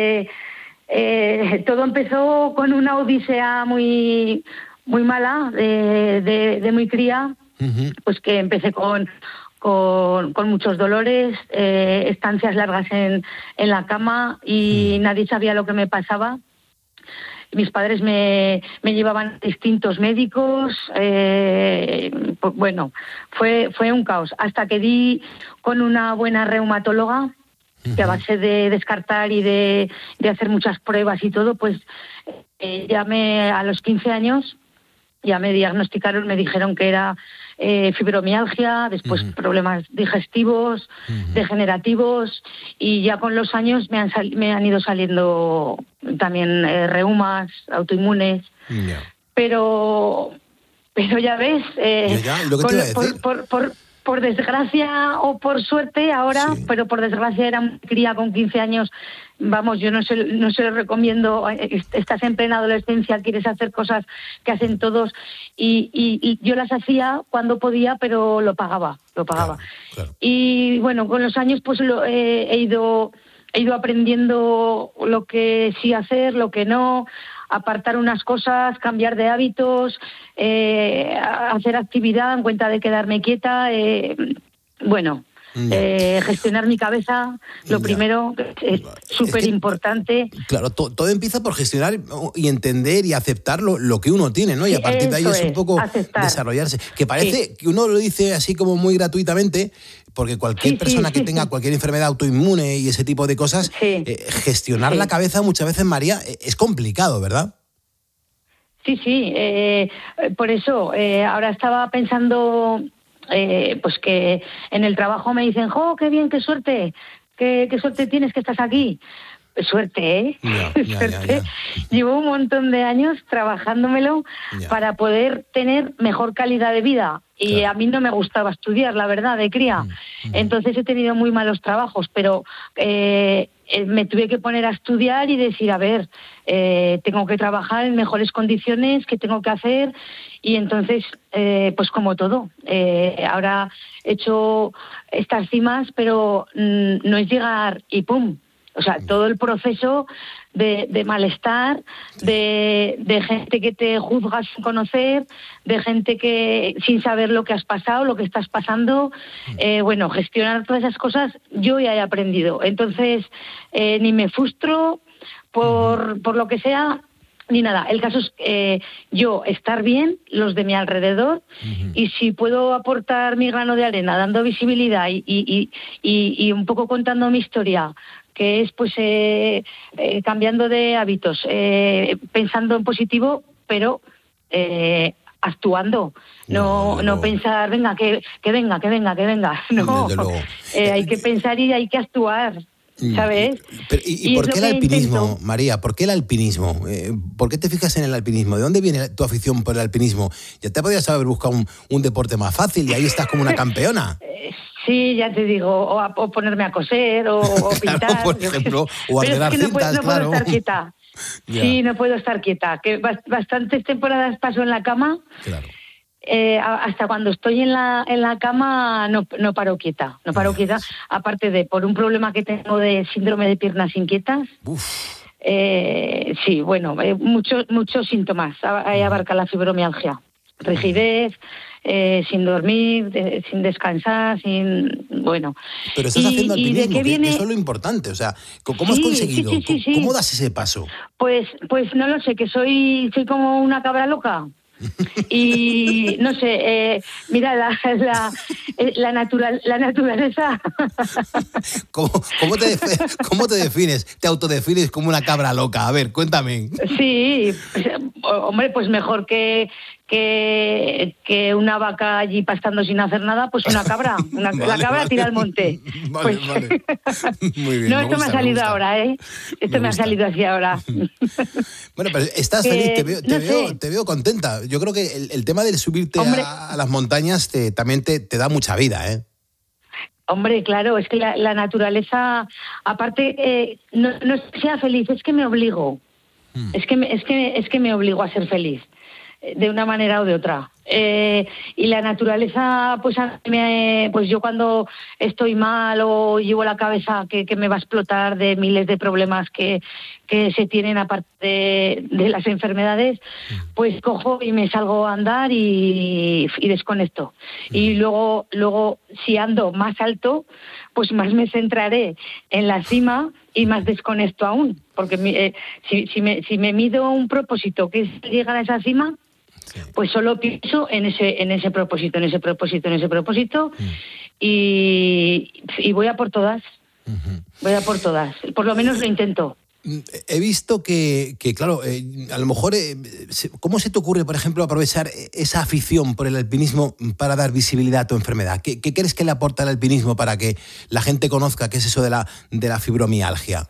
todo empezó con una odisea muy mala de muy cría, pues que empecé con muchos dolores, estancias largas en la cama y nadie sabía lo que me pasaba. Mis padres me llevaban a distintos médicos, pues bueno, fue un caos. Hasta que di con una buena reumatóloga, que a base de descartar y de hacer muchas pruebas y todo, pues a los 15 años ya me diagnosticaron, me dijeron que era fibromialgia, después problemas digestivos, degenerativos, y ya con los años me han ido saliendo también reumas, autoinmunes, pero ya ves, por desgracia o por suerte ahora, pero por desgracia era muy cría con 15 años. Vamos, yo no se lo recomiendo. Estás en plena adolescencia, quieres hacer cosas que hacen todos y yo las hacía cuando podía, pero lo pagaba. Claro. Y bueno, con los años pues he ido aprendiendo lo que sí hacer, lo que no, apartar unas cosas, cambiar de hábitos, hacer actividad en cuenta de quedarme quieta, gestionar mi cabeza, lo primero, es súper importante. Claro, todo empieza por gestionar y entender y aceptar lo que uno tiene, ¿no? Y a partir de ahí es un poco desarrollarse. Que parece que uno lo dice así como muy gratuitamente, porque cualquier persona que tenga cualquier enfermedad autoinmune y ese tipo de cosas, gestionar la cabeza muchas veces, María, es complicado, ¿verdad? Sí. Por eso, ahora estaba pensando... pues que en el trabajo me dicen, ¡jo, qué bien, qué suerte tienes que estás aquí! Suerte, ¿eh? Suerte. Llevo un montón de años trabajándomelo para poder tener mejor calidad de vida. Y a mí no me gustaba estudiar, la verdad, de cría. Entonces he tenido muy malos trabajos, pero me tuve que poner a estudiar y decir, a ver, tengo que trabajar en mejores condiciones, ¿qué tengo que hacer? Y entonces, pues como todo, ahora he hecho estas cimas, pero no es llegar y ¡pum! O sea, todo el proceso de malestar, de gente que te juzga sin conocer, de gente que sin saber lo que has pasado, lo que estás pasando. Bueno, gestionar todas esas cosas yo ya he aprendido. Entonces, ni me frustro por lo que sea, ni nada. El caso es yo estar bien, los de mi alrededor, y si puedo aportar mi grano de arena, dando visibilidad y un poco contando mi historia, que es pues cambiando de hábitos, pensando en positivo, pero actuando, no pensar, venga, que venga. No, hay que pensar y hay que actuar. ¿Sabes? ¿Y por qué el alpinismo, María? ¿Por qué el alpinismo? ¿Por qué te fijas en el alpinismo? ¿De dónde viene tu afición por el alpinismo? Ya te podías haber buscado un deporte más fácil y ahí estás como una campeona. Sí, ya te digo, o ponerme a coser, o pintar. Claro, por ejemplo, o arreglar cintas, no puedo estar quieta. Sí, no puedo estar quieta. Que bastantes temporadas paso en la cama. Claro. Hasta cuando estoy en la cama no paro quieta, aparte de por un problema que tengo de síndrome de piernas inquietas. Sí, bueno, muchos síntomas. Ahí abarca la fibromialgia, rigidez, sin dormir, sin descansar, bueno. Pero estás haciendo alpinismo, que eso es lo importante, o sea, ¿cómo has conseguido? Sí. ¿Cómo das ese paso? Pues no lo sé, que soy como una cabra loca. Y no sé, mira la naturaleza. ¿Cómo te defines? ¿Te autodefines como una cabra loca? A ver, cuéntame. Sí, hombre, pues mejor que una vaca allí pastando sin hacer nada, pues una cabra. La cabra tira al monte. Vale. Muy bien. No, esto me ha salido ahora, ¿eh? Esto me ha salido así ahora. Bueno, pero estás feliz, te veo contenta. Yo creo que el tema de subirte a las montañas también te da mucha vida, ¿eh? Hombre, claro, es que la naturaleza, aparte, no es que sea feliz, es que me obligo. Es que me obligo a ser feliz, de una manera o de otra. Y la naturaleza, pues yo cuando estoy mal o llevo la cabeza que me va a explotar de miles de problemas que se tienen aparte de las enfermedades, pues cojo y me salgo a andar y desconecto. Y luego si ando más alto, pues más me centraré en la cima y más desconecto aún, porque si me mido un propósito que es llegar a esa cima, pues solo pienso en ese propósito y voy a por todas. Por lo menos lo intento. He visto que claro, a lo mejor, ¿cómo se te ocurre, por ejemplo, aprovechar esa afición por el alpinismo para dar visibilidad a tu enfermedad? ¿Qué crees que le aporta el alpinismo para que la gente conozca qué es eso de la fibromialgia?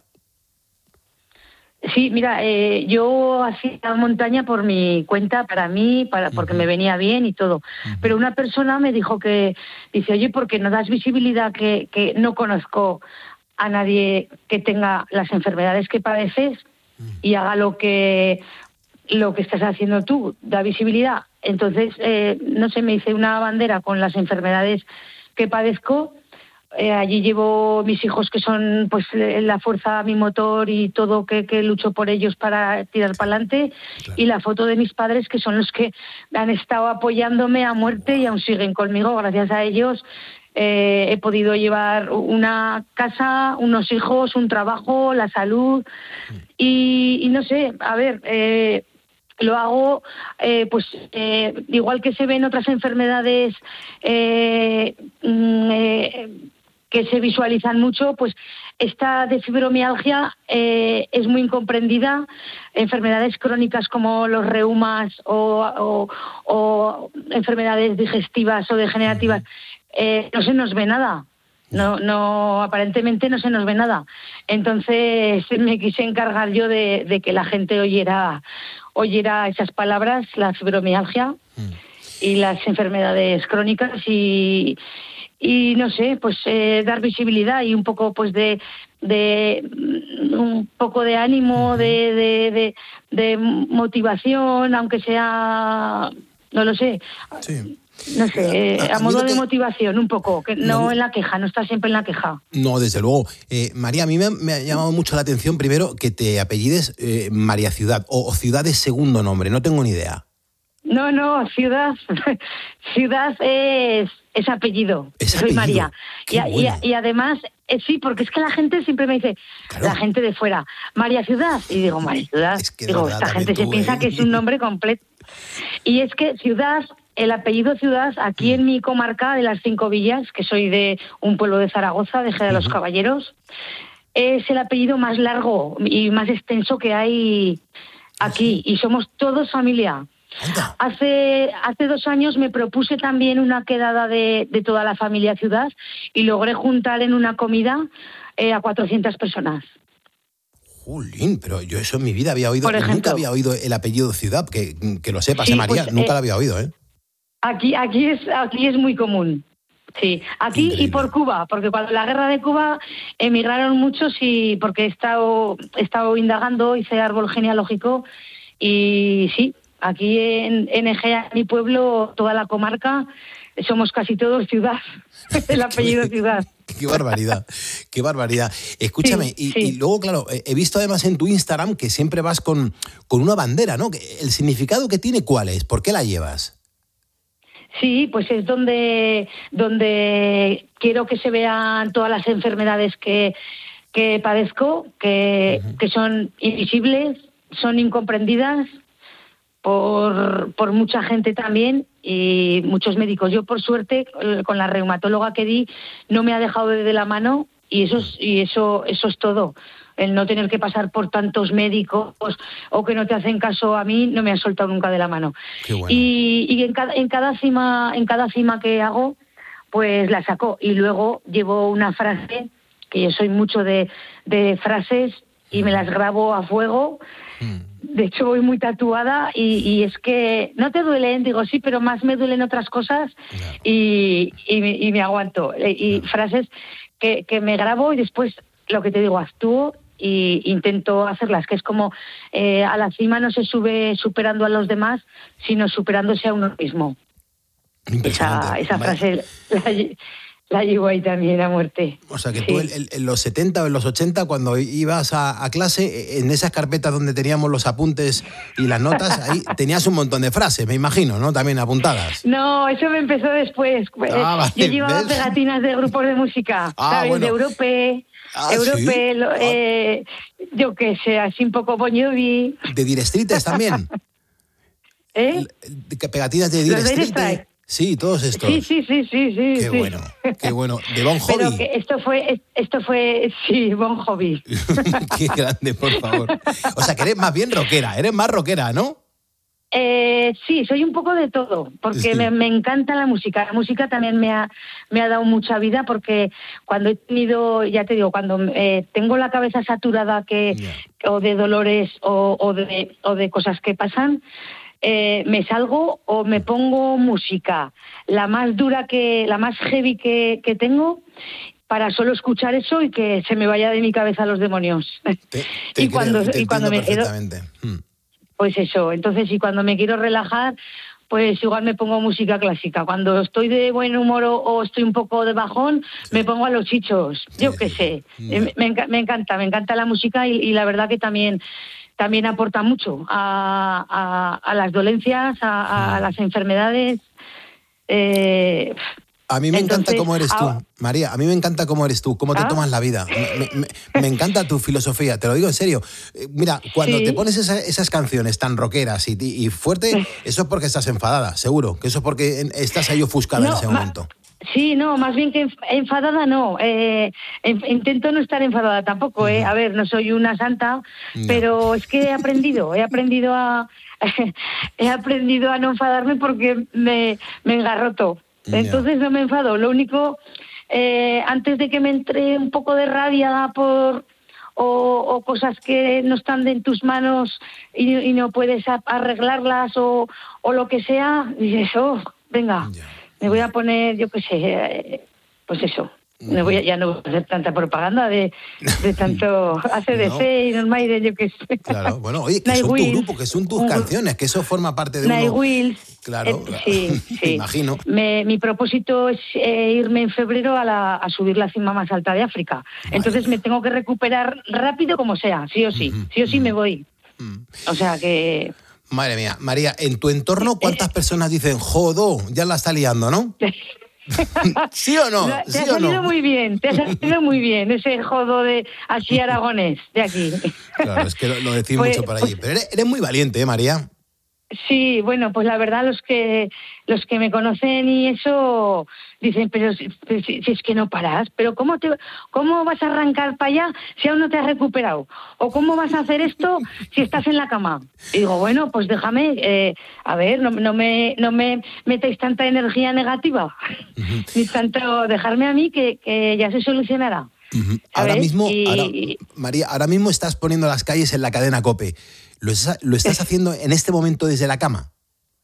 Sí, mira, yo hacía montaña por mi cuenta, para mí, porque me venía bien y todo. Pero una persona me dijo dice, oye, ¿por qué no das visibilidad que no conozco a nadie que tenga las enfermedades que padeces y haga lo que estás haciendo tú, da visibilidad? Entonces, no sé, me hice una bandera con las enfermedades que padezco. Allí llevo mis hijos, que son pues la fuerza, mi motor y todo, que lucho por ellos para tirar para adelante. Claro. Y la foto de mis padres, que son los que han estado apoyándome a muerte y aún siguen conmigo. Gracias a ellos he podido llevar una casa, unos hijos, un trabajo, la salud. Y no sé, a ver... lo hago, igual que se ven otras enfermedades que se visualizan mucho, pues esta de fibromialgia es muy incomprendida. Enfermedades crónicas como los reumas o enfermedades digestivas o degenerativas, no se nos ve nada. No, aparentemente no se nos ve nada. Entonces me quise encargar yo de que la gente oyera esas palabras, la fibromialgia y las enfermedades crónicas y no sé, pues dar visibilidad y un poco pues de un poco de ánimo, de motivación, aunque sea, no lo sé. Sí. No sé, a modo de motivación un poco, que no en la queja, no estar siempre en la queja. No, desde luego. María, a mí me ha llamado mucho la atención primero que te apellides María Ciudad o Ciudad de segundo nombre, no tengo ni idea. No, Ciudad es apellido. Soy María. Y además, sí, porque es que la gente siempre me dice, la gente de fuera, María Ciudad. Y digo, María Ciudad. Es que digo, esta gente se piensa que es un nombre completo. Y es que Ciudad, el apellido Ciudad, aquí en mi comarca de las 5 Villas, que soy de un pueblo de Zaragoza, de Jerez de los Caballeros, es el apellido más largo y más extenso que hay aquí. Y somos todos familia. Hace 2 años me propuse también una quedada de toda la familia Ciudad y logré juntar en una comida a 400 personas. Jolín, pero yo eso en mi vida había oído, nunca había oído el apellido Ciudad, que lo sepas, María, pues, nunca lo había oído, ¿eh? Aquí es muy común. Sí, aquí increíble. Y por Cuba, porque cuando la guerra de Cuba emigraron muchos y porque he estado indagando, hice árbol genealógico y sí, aquí en Egea, mi pueblo, toda la comarca, somos casi todos Ciudad, el apellido Ciudad. Qué barbaridad, qué barbaridad. Escúchame, sí, y luego, claro, he visto además en tu Instagram que siempre vas con una bandera, ¿no? ¿El significado que tiene cuál es? ¿Por qué la llevas? Sí, pues es donde quiero que se vean todas las enfermedades que padezco, que son invisibles, son incomprendidas por mucha gente también y muchos médicos. Yo, por suerte, con la reumatóloga que di, no me ha dejado de la mano y eso es todo. El no tener que pasar por tantos médicos o que no te hacen caso a mí, no me ha soltado nunca de la mano. Qué bueno. Y en cada cima que hago, pues la saco. Y luego llevo una frase, que yo soy mucho de frases y me las grabo a fuego. De hecho, voy muy tatuada y es que no te duelen, digo sí, pero más me duelen otras cosas y me aguanto. Y frases que me grabo y después, lo que te digo, actúo y intento hacerlas, que es como a la cima no se sube superando a los demás, sino superándose a uno mismo. Esa frase la llevo ahí también a muerte. O sea, que tú en los 70 o en los 80, cuando ibas a clase, en esas carpetas donde teníamos los apuntes y las notas, ahí tenías un montón de frases, me imagino, ¿no? También apuntadas. No, eso me empezó después. Vale, yo llevaba pegatinas de grupos de música, ¿sabes? Bueno. De Europe, yo qué sé, así un poco Bon Jovi. ¿De Dire Straits también? Pegatinas de Dire Straits. Sí, todos estos. Sí. Qué bueno. De Bon Jovi. Pero que esto fue, sí, Bon Jovi. Qué grande, por favor. O sea, que eres más bien rockera, eres más rockera, ¿no? Sí, soy un poco de todo, porque me encanta la música. La música también me ha dado mucha vida, porque cuando he tenido, ya te digo, cuando tengo la cabeza saturada o de dolores o de cosas que pasan, me salgo o me pongo música, la más dura, la más heavy que tengo, para solo escuchar eso y que se me vaya de mi cabeza los demonios. Y cuando me quiero, pues eso, entonces, y cuando me quiero relajar, pues igual me pongo música clásica. Cuando estoy de buen humor o estoy un poco de bajón, me pongo a los Chichos, yo qué sé. Me encanta la música y la verdad que también aporta mucho a las dolencias, a las enfermedades. A mí me encanta cómo eres tú, María. A mí me encanta cómo eres tú, cómo te tomas la vida. Me encanta tu filosofía, te lo digo en serio. Mira, cuando te pones esas canciones tan rockeras y fuerte, eso es porque estás enfadada, seguro. Que eso es porque estás ahí ofuscada en ese momento. Sí, no, más bien que enfadada no. Intento no estar enfadada tampoco, ¿eh? A ver, no soy una santa, pero es que he aprendido a no enfadarme porque me engarroto. Entonces no me enfado. Lo único, antes de que me entre un poco de rabia o cosas que no están en tus manos y no puedes arreglarlas o lo que sea, dices, venga, me voy a poner, yo qué sé, pues eso. Ya no voy a hacer tanta propaganda de tanto ACDC y Iron Maiden, yo qué sé. Claro, bueno, oye, que son tu grupo, que son tus canciones, que eso forma parte de Nightwish. Claro, sí. imagino. Mi propósito es irme en febrero a subir la cima más alta de África. Vale. Entonces me tengo que recuperar rápido como sea, sí o sí. Sí o sí me voy. O sea que... Madre mía, María, en tu entorno, ¿cuántas personas dicen, jodo, ya la está liando, no? ¿Sí o no? Te ha salido muy bien, ese jodo de así aragonés de aquí. Claro, es que lo decís mucho por allí. Pero eres muy valiente, María. Sí, bueno, pues la verdad los que me conocen y eso dicen, pero si es que no paras, pero ¿cómo vas a arrancar para allá si aún no te has recuperado? ¿O cómo vas a hacer esto si estás en la cama? Y digo, bueno, pues déjame, a ver, no me metáis tanta energía negativa, ni tanto, dejarme a mí que ya se solucionará. Ahora mismo, María, ahora mismo estás poniendo las calles en la cadena COPE. ¿Lo estás haciendo en este momento desde la cama?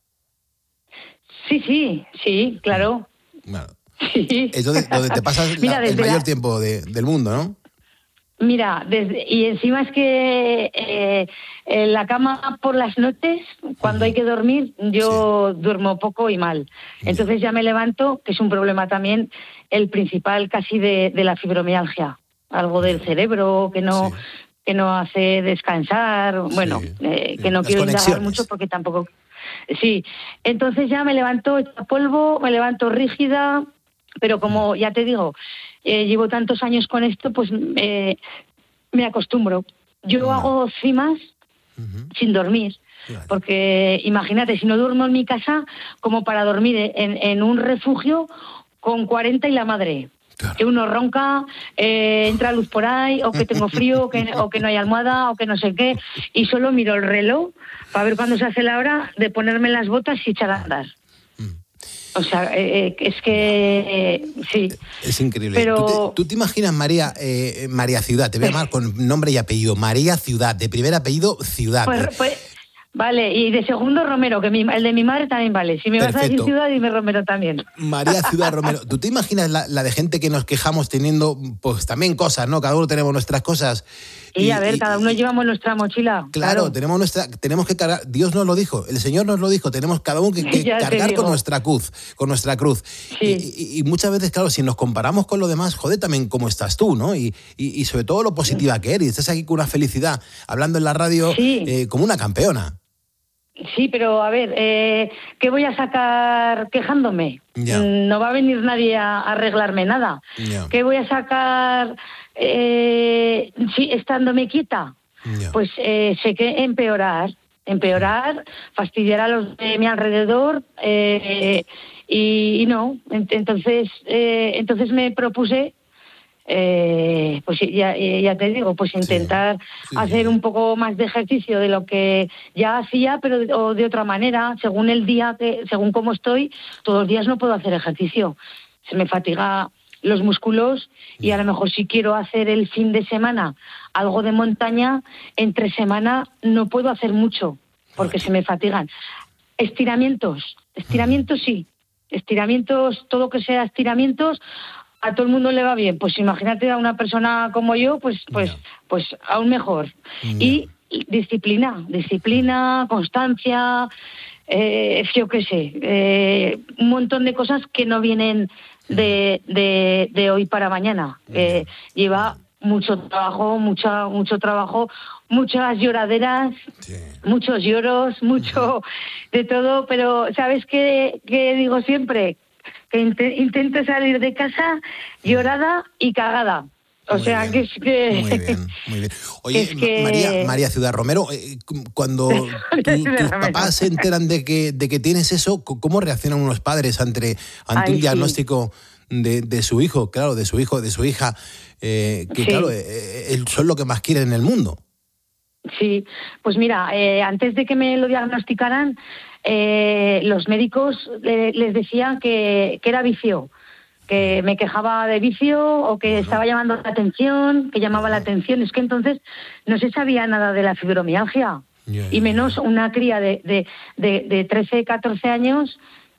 Sí, claro. Claro. Sí. Es donde te pasas el mayor tiempo del mundo, ¿no? Mira, y encima es que en la cama por las noches, cuando hay que dormir, yo duermo poco y mal. Entonces ya me levanto, que es un problema también, el principal casi de la fibromialgia. Algo del cerebro que no hace descansar, bueno, que no quiero indagar mucho porque tampoco... Sí, entonces ya me levanto hecha polvo, me levanto rígida, pero como ya te digo, llevo tantos años con esto, pues me acostumbro. Yo hago cimas sin dormir, porque imagínate, si no duermo en mi casa, como para dormir en un refugio con 40 y la madre. Claro. Que uno ronca, entra luz por ahí, o que tengo frío, o que no hay almohada, o que no sé qué, y solo miro el reloj para ver cuándo se hace la hora de ponerme las botas y echar a andar. O sea, es que sí. Es increíble. Pero... ¿Tú te imaginas, María Ciudad? Te voy a llamar con nombre y apellido. María Ciudad, de primer apellido Ciudad. Vale, y de segundo Romero, que el de mi madre también vale. Si me vas a decir Ciudad, dime Romero también. María Ciudad Romero. ¿Tú te imaginas la de gente que nos quejamos teniendo, pues también cosas, ¿no? Cada uno tenemos nuestras cosas. Y a ver, cada uno llevamos nuestra mochila. Claro, tenemos que cargar, Dios nos lo dijo, el Señor nos lo dijo, tenemos cada uno que cargar con nuestra cruz. Sí. Y muchas veces, claro, si nos comparamos con lo demás, joder, también cómo estás tú, ¿no? Y sobre todo lo positiva que eres. Estás aquí con una felicidad, hablando en la radio como una campeona. Sí, pero a ver, ¿qué voy a sacar quejándome? No va a venir nadie a arreglarme nada. ¿Qué voy a sacar estándome quieta? Pues sé que empeorar, fastidiar a los de mi alrededor y no. Entonces me propuse... pues ya te digo, pues intentar hacer un poco más de ejercicio de lo que ya hacía, pero de otra manera, según el día, según cómo estoy, todos los días no puedo hacer ejercicio. Se me fatiga los músculos y a lo mejor si quiero hacer el fin de semana algo de montaña, entre semana no puedo hacer mucho porque se me fatigan. Estiramientos sí. Estiramientos, todo que sea estiramientos, a todo el mundo le va bien. Pues imagínate a una persona como yo, pues aún mejor. Y disciplina, constancia, yo qué sé, un montón de cosas que no vienen de hoy para mañana. Lleva mucho trabajo, muchas lloraderas, muchos lloros, mucho de todo, pero ¿sabes qué digo siempre? Que intento salir de casa llorada y cagada. O sea, que es que... Muy bien. Oye, María Ciudad Romero, cuando tus papás se enteran de que tienes eso, ¿cómo reaccionan unos padres ante un diagnóstico de su hijo, claro, de su hija, claro, son lo que más quieren en el mundo? Sí, pues mira, antes de que me lo diagnosticaran, los médicos les decían que era vicio, que me quejaba de vicio o que estaba llamando la atención, que llamaba la atención. Es que entonces no se sabía nada de la fibromialgia. Y menos una cría de 13, 14 años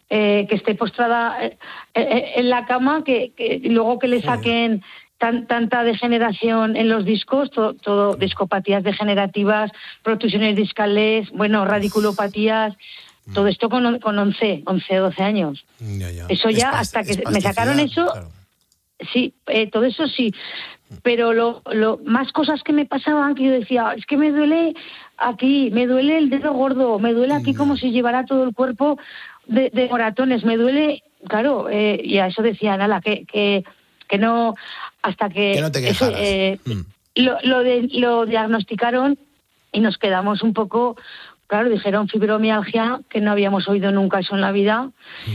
que esté postrada en la cama, que luego que le saquen tanta degeneración en los discos, todo discopatías degenerativas, protusiones discales, radiculopatías, todo esto con 11 o 12 años. Ya. Eso ya, hasta que me sacaron eso, claro. Sí, todo eso sí. Pero lo más cosas que me pasaban, que yo decía, es que me duele aquí, me duele el dedo gordo, me duele aquí como si llevara todo el cuerpo de moratones, me duele, claro, y a eso decían, que no, hasta que no te quejaras. Lo diagnosticaron y nos quedamos un poco, claro, dijeron fibromialgia, que no habíamos oído nunca eso en la vida.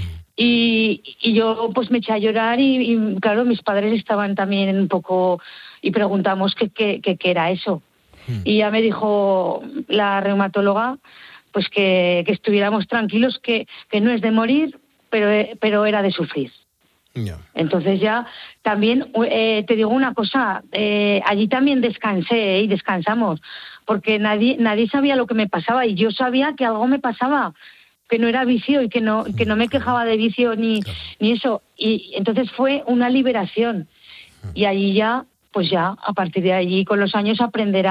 Y yo pues me eché a llorar y claro, mis padres estaban también un poco, y preguntamos qué era eso. Y ya me dijo la reumatóloga pues que estuviéramos tranquilos, que no es de morir, pero era de sufrir. Yeah. Entonces ya también te digo una cosa, allí también descansé y descansamos, porque nadie sabía lo que me pasaba, y yo sabía que algo me pasaba, que no era vicio y que no me quejaba de vicio ni eso. Y entonces fue una liberación. Y allí ya, pues ya, a partir de allí, con los años, aprender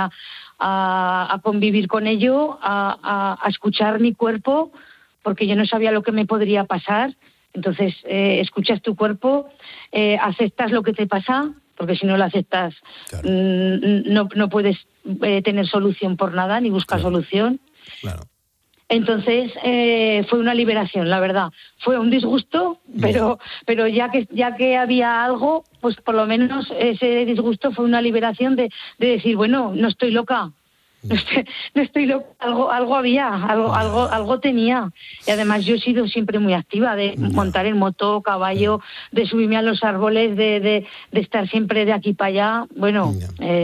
a convivir con ello, a escuchar mi cuerpo, porque yo no sabía lo que me podría pasar. Entonces, escuchas tu cuerpo, aceptas lo que te pasa, porque si no lo aceptas, claro, no puedes tener solución por nada, ni buscar solución. Claro. Entonces, fue una liberación, la verdad. Fue un disgusto, pero ya que había algo, pues por lo menos ese disgusto fue una liberación de decir, bueno, no estoy loca. No estoy loca, algo había, algo tenía. Y además yo he sido siempre muy activa, de montar en moto, caballo, de subirme a los árboles, de estar siempre de aquí para allá. Bueno,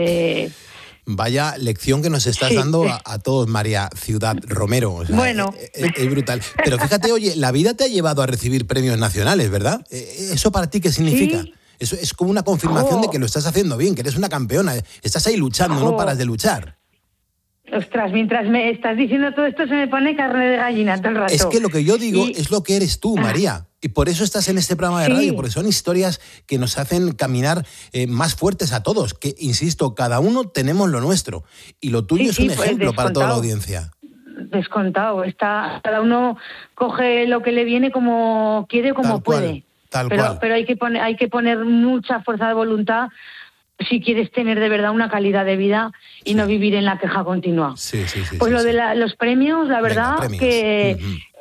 vaya lección que nos estás dando a todos, María Ciudad Romero. O sea, bueno. Es brutal. Pero fíjate, oye, la vida te ha llevado a recibir premios nacionales, ¿verdad? ¿Eso para ti qué significa? ¿Sí? Eso es como una confirmación de que lo estás haciendo bien, que eres una campeona. Estás ahí luchando, no paras de luchar. Ostras, mientras me estás diciendo todo esto se me pone carne de gallina todo el rato. Es que lo que yo digo es lo que eres tú, María. Y por eso estás en este programa de radio, porque son historias que nos hacen caminar más fuertes a todos. Que, insisto, cada uno tenemos lo nuestro. Y lo tuyo es un ejemplo para toda la audiencia. Descontado. Cada uno coge lo que le viene como quiere, como puede. Tal cual. Pero hay que poner mucha fuerza de voluntad si quieres tener de verdad una calidad de vida y no vivir en la queja continua. Pues lo de los premios, la verdad, que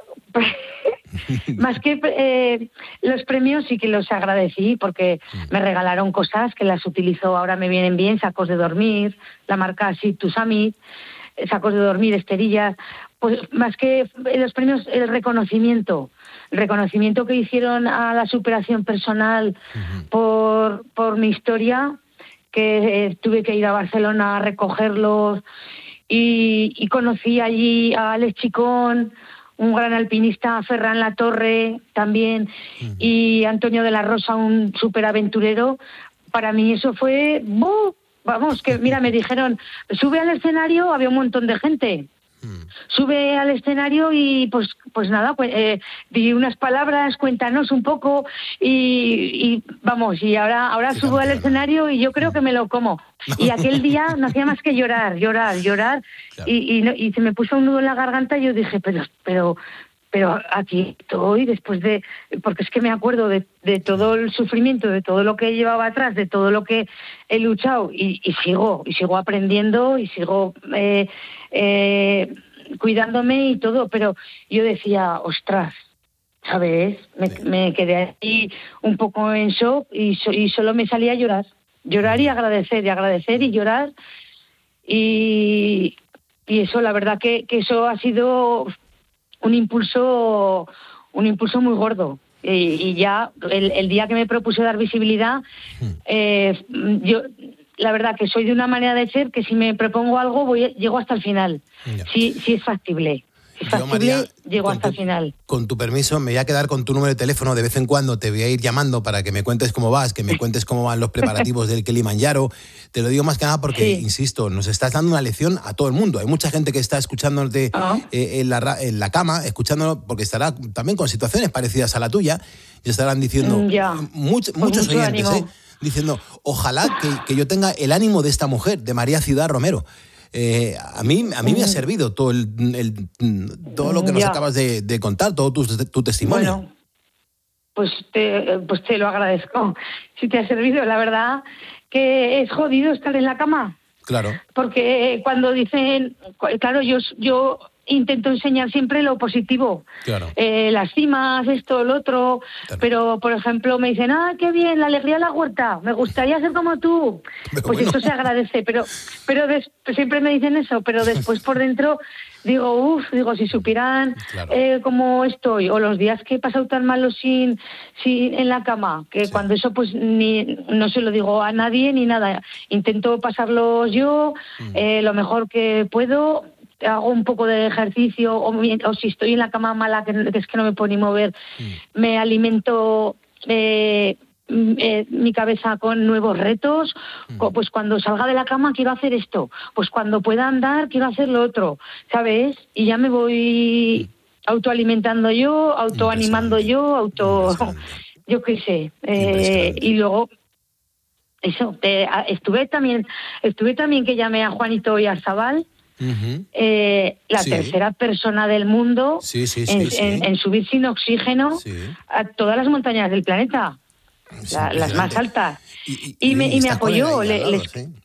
más que los premios sí que los agradecí, porque me regalaron cosas que las utilizo, ahora me vienen bien, sacos de dormir, la marca Sit to Summit, sacos de dormir, esterillas. Pues más que los premios, el reconocimiento que hicieron a la superación personal por mi historia, que tuve que ir a Barcelona a recogerlos, y conocí allí a Alex Chicón, un gran alpinista, Ferran Latorre también, y Antonio de la Rosa, un superaventurero. Para mí eso fue, vamos, que mira, me dijeron, sube al escenario, había un montón de gente. Sube al escenario y pues nada, di unas palabras, cuéntanos un poco, y vamos, y ahora subo al escenario y yo creo que me lo como. Y aquel día no hacía más que llorar, claro. y se me puso un nudo en la garganta y yo dije, pero aquí estoy, después de, porque es que me acuerdo de todo el sufrimiento, de todo lo que llevaba atrás, de todo lo que he luchado, y sigo aprendiendo, y sigo cuidándome y todo, pero yo decía, ostras, ¿sabes? Me quedé ahí un poco en shock y solo me salía a llorar y agradecer y llorar, y eso, la verdad que eso ha sido un impulso muy gordo. Y ya el día que me propuse dar visibilidad, yo la verdad que soy de una manera de ser que si me propongo algo llego hasta el final, si es factible. es factible, María, llego hasta el final. Con tu permiso, me voy a quedar con tu número de teléfono. De vez en cuando te voy a ir llamando para que me cuentes cómo vas, que me cuentes cómo van los preparativos del Kilimanjaro. Te lo digo más que nada porque, insisto, nos estás dando una lección a todo el mundo. Hay mucha gente que está escuchándote en la cama, escuchándolo porque estará también con situaciones parecidas a la tuya y estarán diciendo, muchos oyentes, diciendo, ojalá que yo tenga el ánimo de esta mujer, de María Ciudad Romero. A mí me ha servido todo lo que nos acabas de contar, todo tu testimonio. Bueno, pues te lo agradezco. Si te ha servido, la verdad que es jodido estar en la cama. Claro. Porque cuando dicen, claro, yo intento enseñar siempre lo positivo. Claro. Las cimas, esto, lo otro. Claro. Pero, por ejemplo, me dicen, qué bien, la alegría de la huerta, me gustaría ser como tú. Pero pues bueno, eso se agradece. Pero siempre me dicen eso, pero después por dentro digo, si supieran cómo estoy, o los días que he pasado tan malos sin en la cama, que cuando eso pues no se lo digo a nadie ni nada. Intento pasarlos yo lo mejor que puedo. Hago un poco de ejercicio o si estoy en la cama mala, que es que no me puedo ni mover, me alimento mi cabeza con nuevos retos. Pues cuando salga de la cama quiero hacer esto, pues cuando pueda andar quiero hacer lo otro, ¿sabes? Y ya me voy autoalimentando yo, autoanimando yo, yo qué sé. Y luego eso, estuve también que llamé a Juanito y a Zabal. La tercera persona del mundo en subir sin oxígeno a todas las montañas del planeta, las más altas, y me apoyó. Le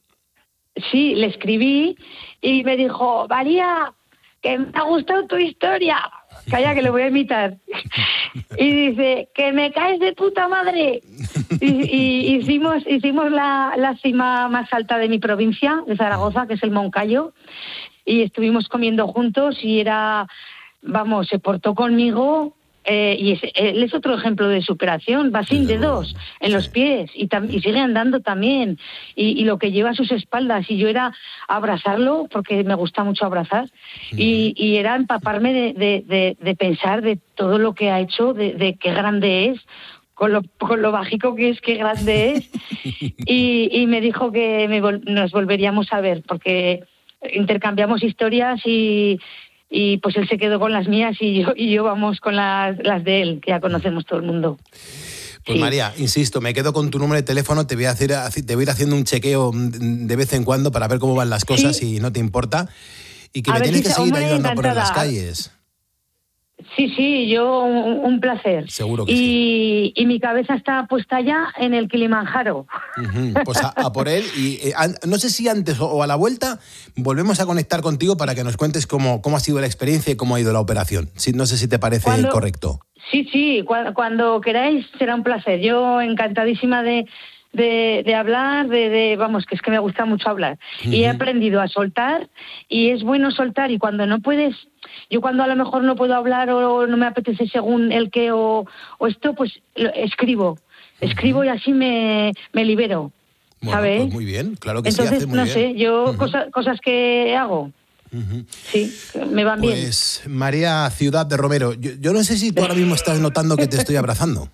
escribí y me dijo, María, que me ha gustado tu historia, calla que lo voy a imitar. Y dice, que me caes de puta madre. Y hicimos la cima más alta de mi provincia, de Zaragoza, que es el Moncayo, y estuvimos comiendo juntos y se portó conmigo, y él es otro ejemplo de superación, va sin dedos en los pies y sigue andando también, y lo que lleva a sus espaldas, y yo era abrazarlo, porque me gusta mucho abrazar, y era empaparme de pensar de todo lo que ha hecho, de qué grande es, con lo bajico que es, qué grande es, y me dijo que nos volveríamos a ver, porque intercambiamos historias y pues él se quedó con las mías y yo vamos con las de él, que ya conocemos todo el mundo. Pues María, insisto, me quedo con tu número de teléfono, te voy a ir haciendo un chequeo de vez en cuando para ver cómo van las cosas, si no te importa, y que me tienes que seguir ayudando por las calles. Sí, yo un placer. Seguro que sí. Y mi cabeza está puesta ya en el Kilimanjaro. Pues a por él. Y no sé si antes o a la vuelta volvemos a conectar contigo para que nos cuentes cómo ha sido la experiencia y cómo ha ido la operación. No sé si te parece correcto. Sí, cuando queráis será un placer. Yo encantadísima de hablar, vamos, que es que me gusta mucho hablar. Y he aprendido a soltar, y es bueno soltar, y cuando no puedes, yo cuando a lo mejor no puedo hablar o no me apetece según el qué o esto, pues escribo y así me libero, bueno, ¿sabes? Pues muy bien, claro que entonces, sí, hace muy bien. Entonces, no sé, yo cosas que hago. Sí, me van bien. Pues María Ciudad de Romero, yo no sé si tú ahora mismo estás notando que te estoy abrazando.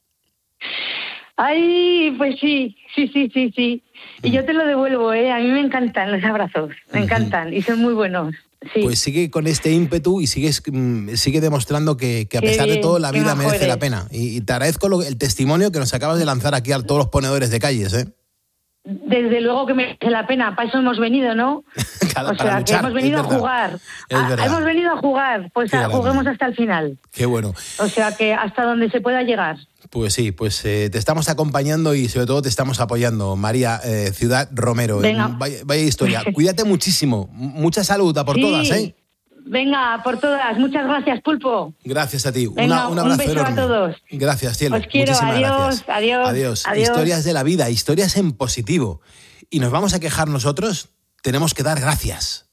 Ay, pues sí. Y yo te lo devuelvo, a mí me encantan los abrazos, me encantan, y son muy buenos. Sí. Pues sigue con este ímpetu y sigue demostrando que a pesar de todo la vida merece la pena. Y te agradezco el testimonio que nos acabas de lanzar aquí a todos los ponedores de calles, ¿eh? Desde luego que merece la pena, para eso hemos venido, ¿no? O sea, luchar, que hemos venido a jugar. Hemos venido a jugar, pues juguemos hasta el final. Qué bueno. O sea, que hasta donde se pueda llegar. Pues sí, te estamos acompañando y sobre todo te estamos apoyando, María Ciudad Romero. Venga. Vaya historia. Cuídate muchísimo. Mucha salud a por todas, ¿eh? Venga, por todas. Muchas gracias, Pulpo. Gracias a ti. Venga, un abrazo beso enorme. A todos. Gracias, cielo. Os quiero. Adiós. Historias de la vida, historias en positivo. Y nos vamos a quejar nosotros, tenemos que dar gracias.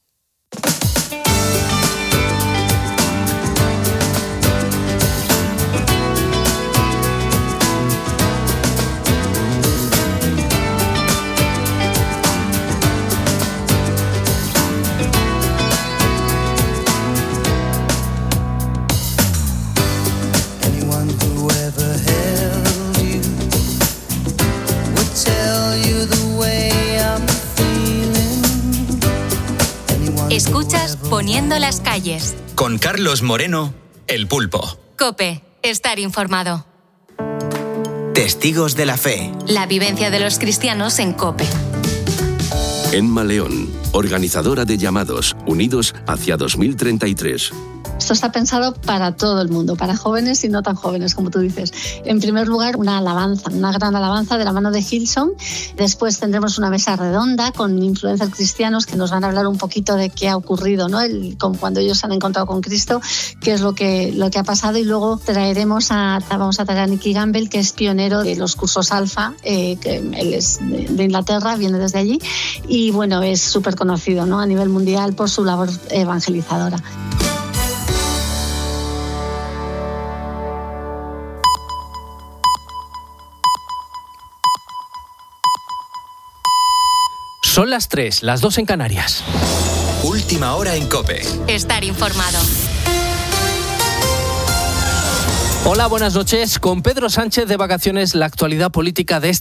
poniendo las calles. Con Carlos Moreno, El Pulpo. COPE, estar informado. Testigos de la fe. La vivencia de los cristianos en COPE. Enma León, organizadora de llamados Unidos hacia 2033. Esto está pensado para todo el mundo, para jóvenes y no tan jóvenes, como tú dices. En primer lugar, una alabanza, una gran alabanza de la mano de Hillsong. Después tendremos una mesa redonda con influencers cristianos que nos van a hablar un poquito de qué ha ocurrido, ¿no? Cuando ellos se han encontrado con Cristo, qué es lo que ha pasado. Y luego vamos a traer a Nicky Gamble, que es pionero de los cursos Alfa, que él es de Inglaterra, viene desde allí. Y bueno, es súper conocido, ¿no? A nivel mundial por su labor evangelizadora. Son las 3, las 2 en Canarias. Última hora en COPE. Estar informado. Hola, buenas noches. Con Pedro Sánchez de vacaciones, la actualidad política de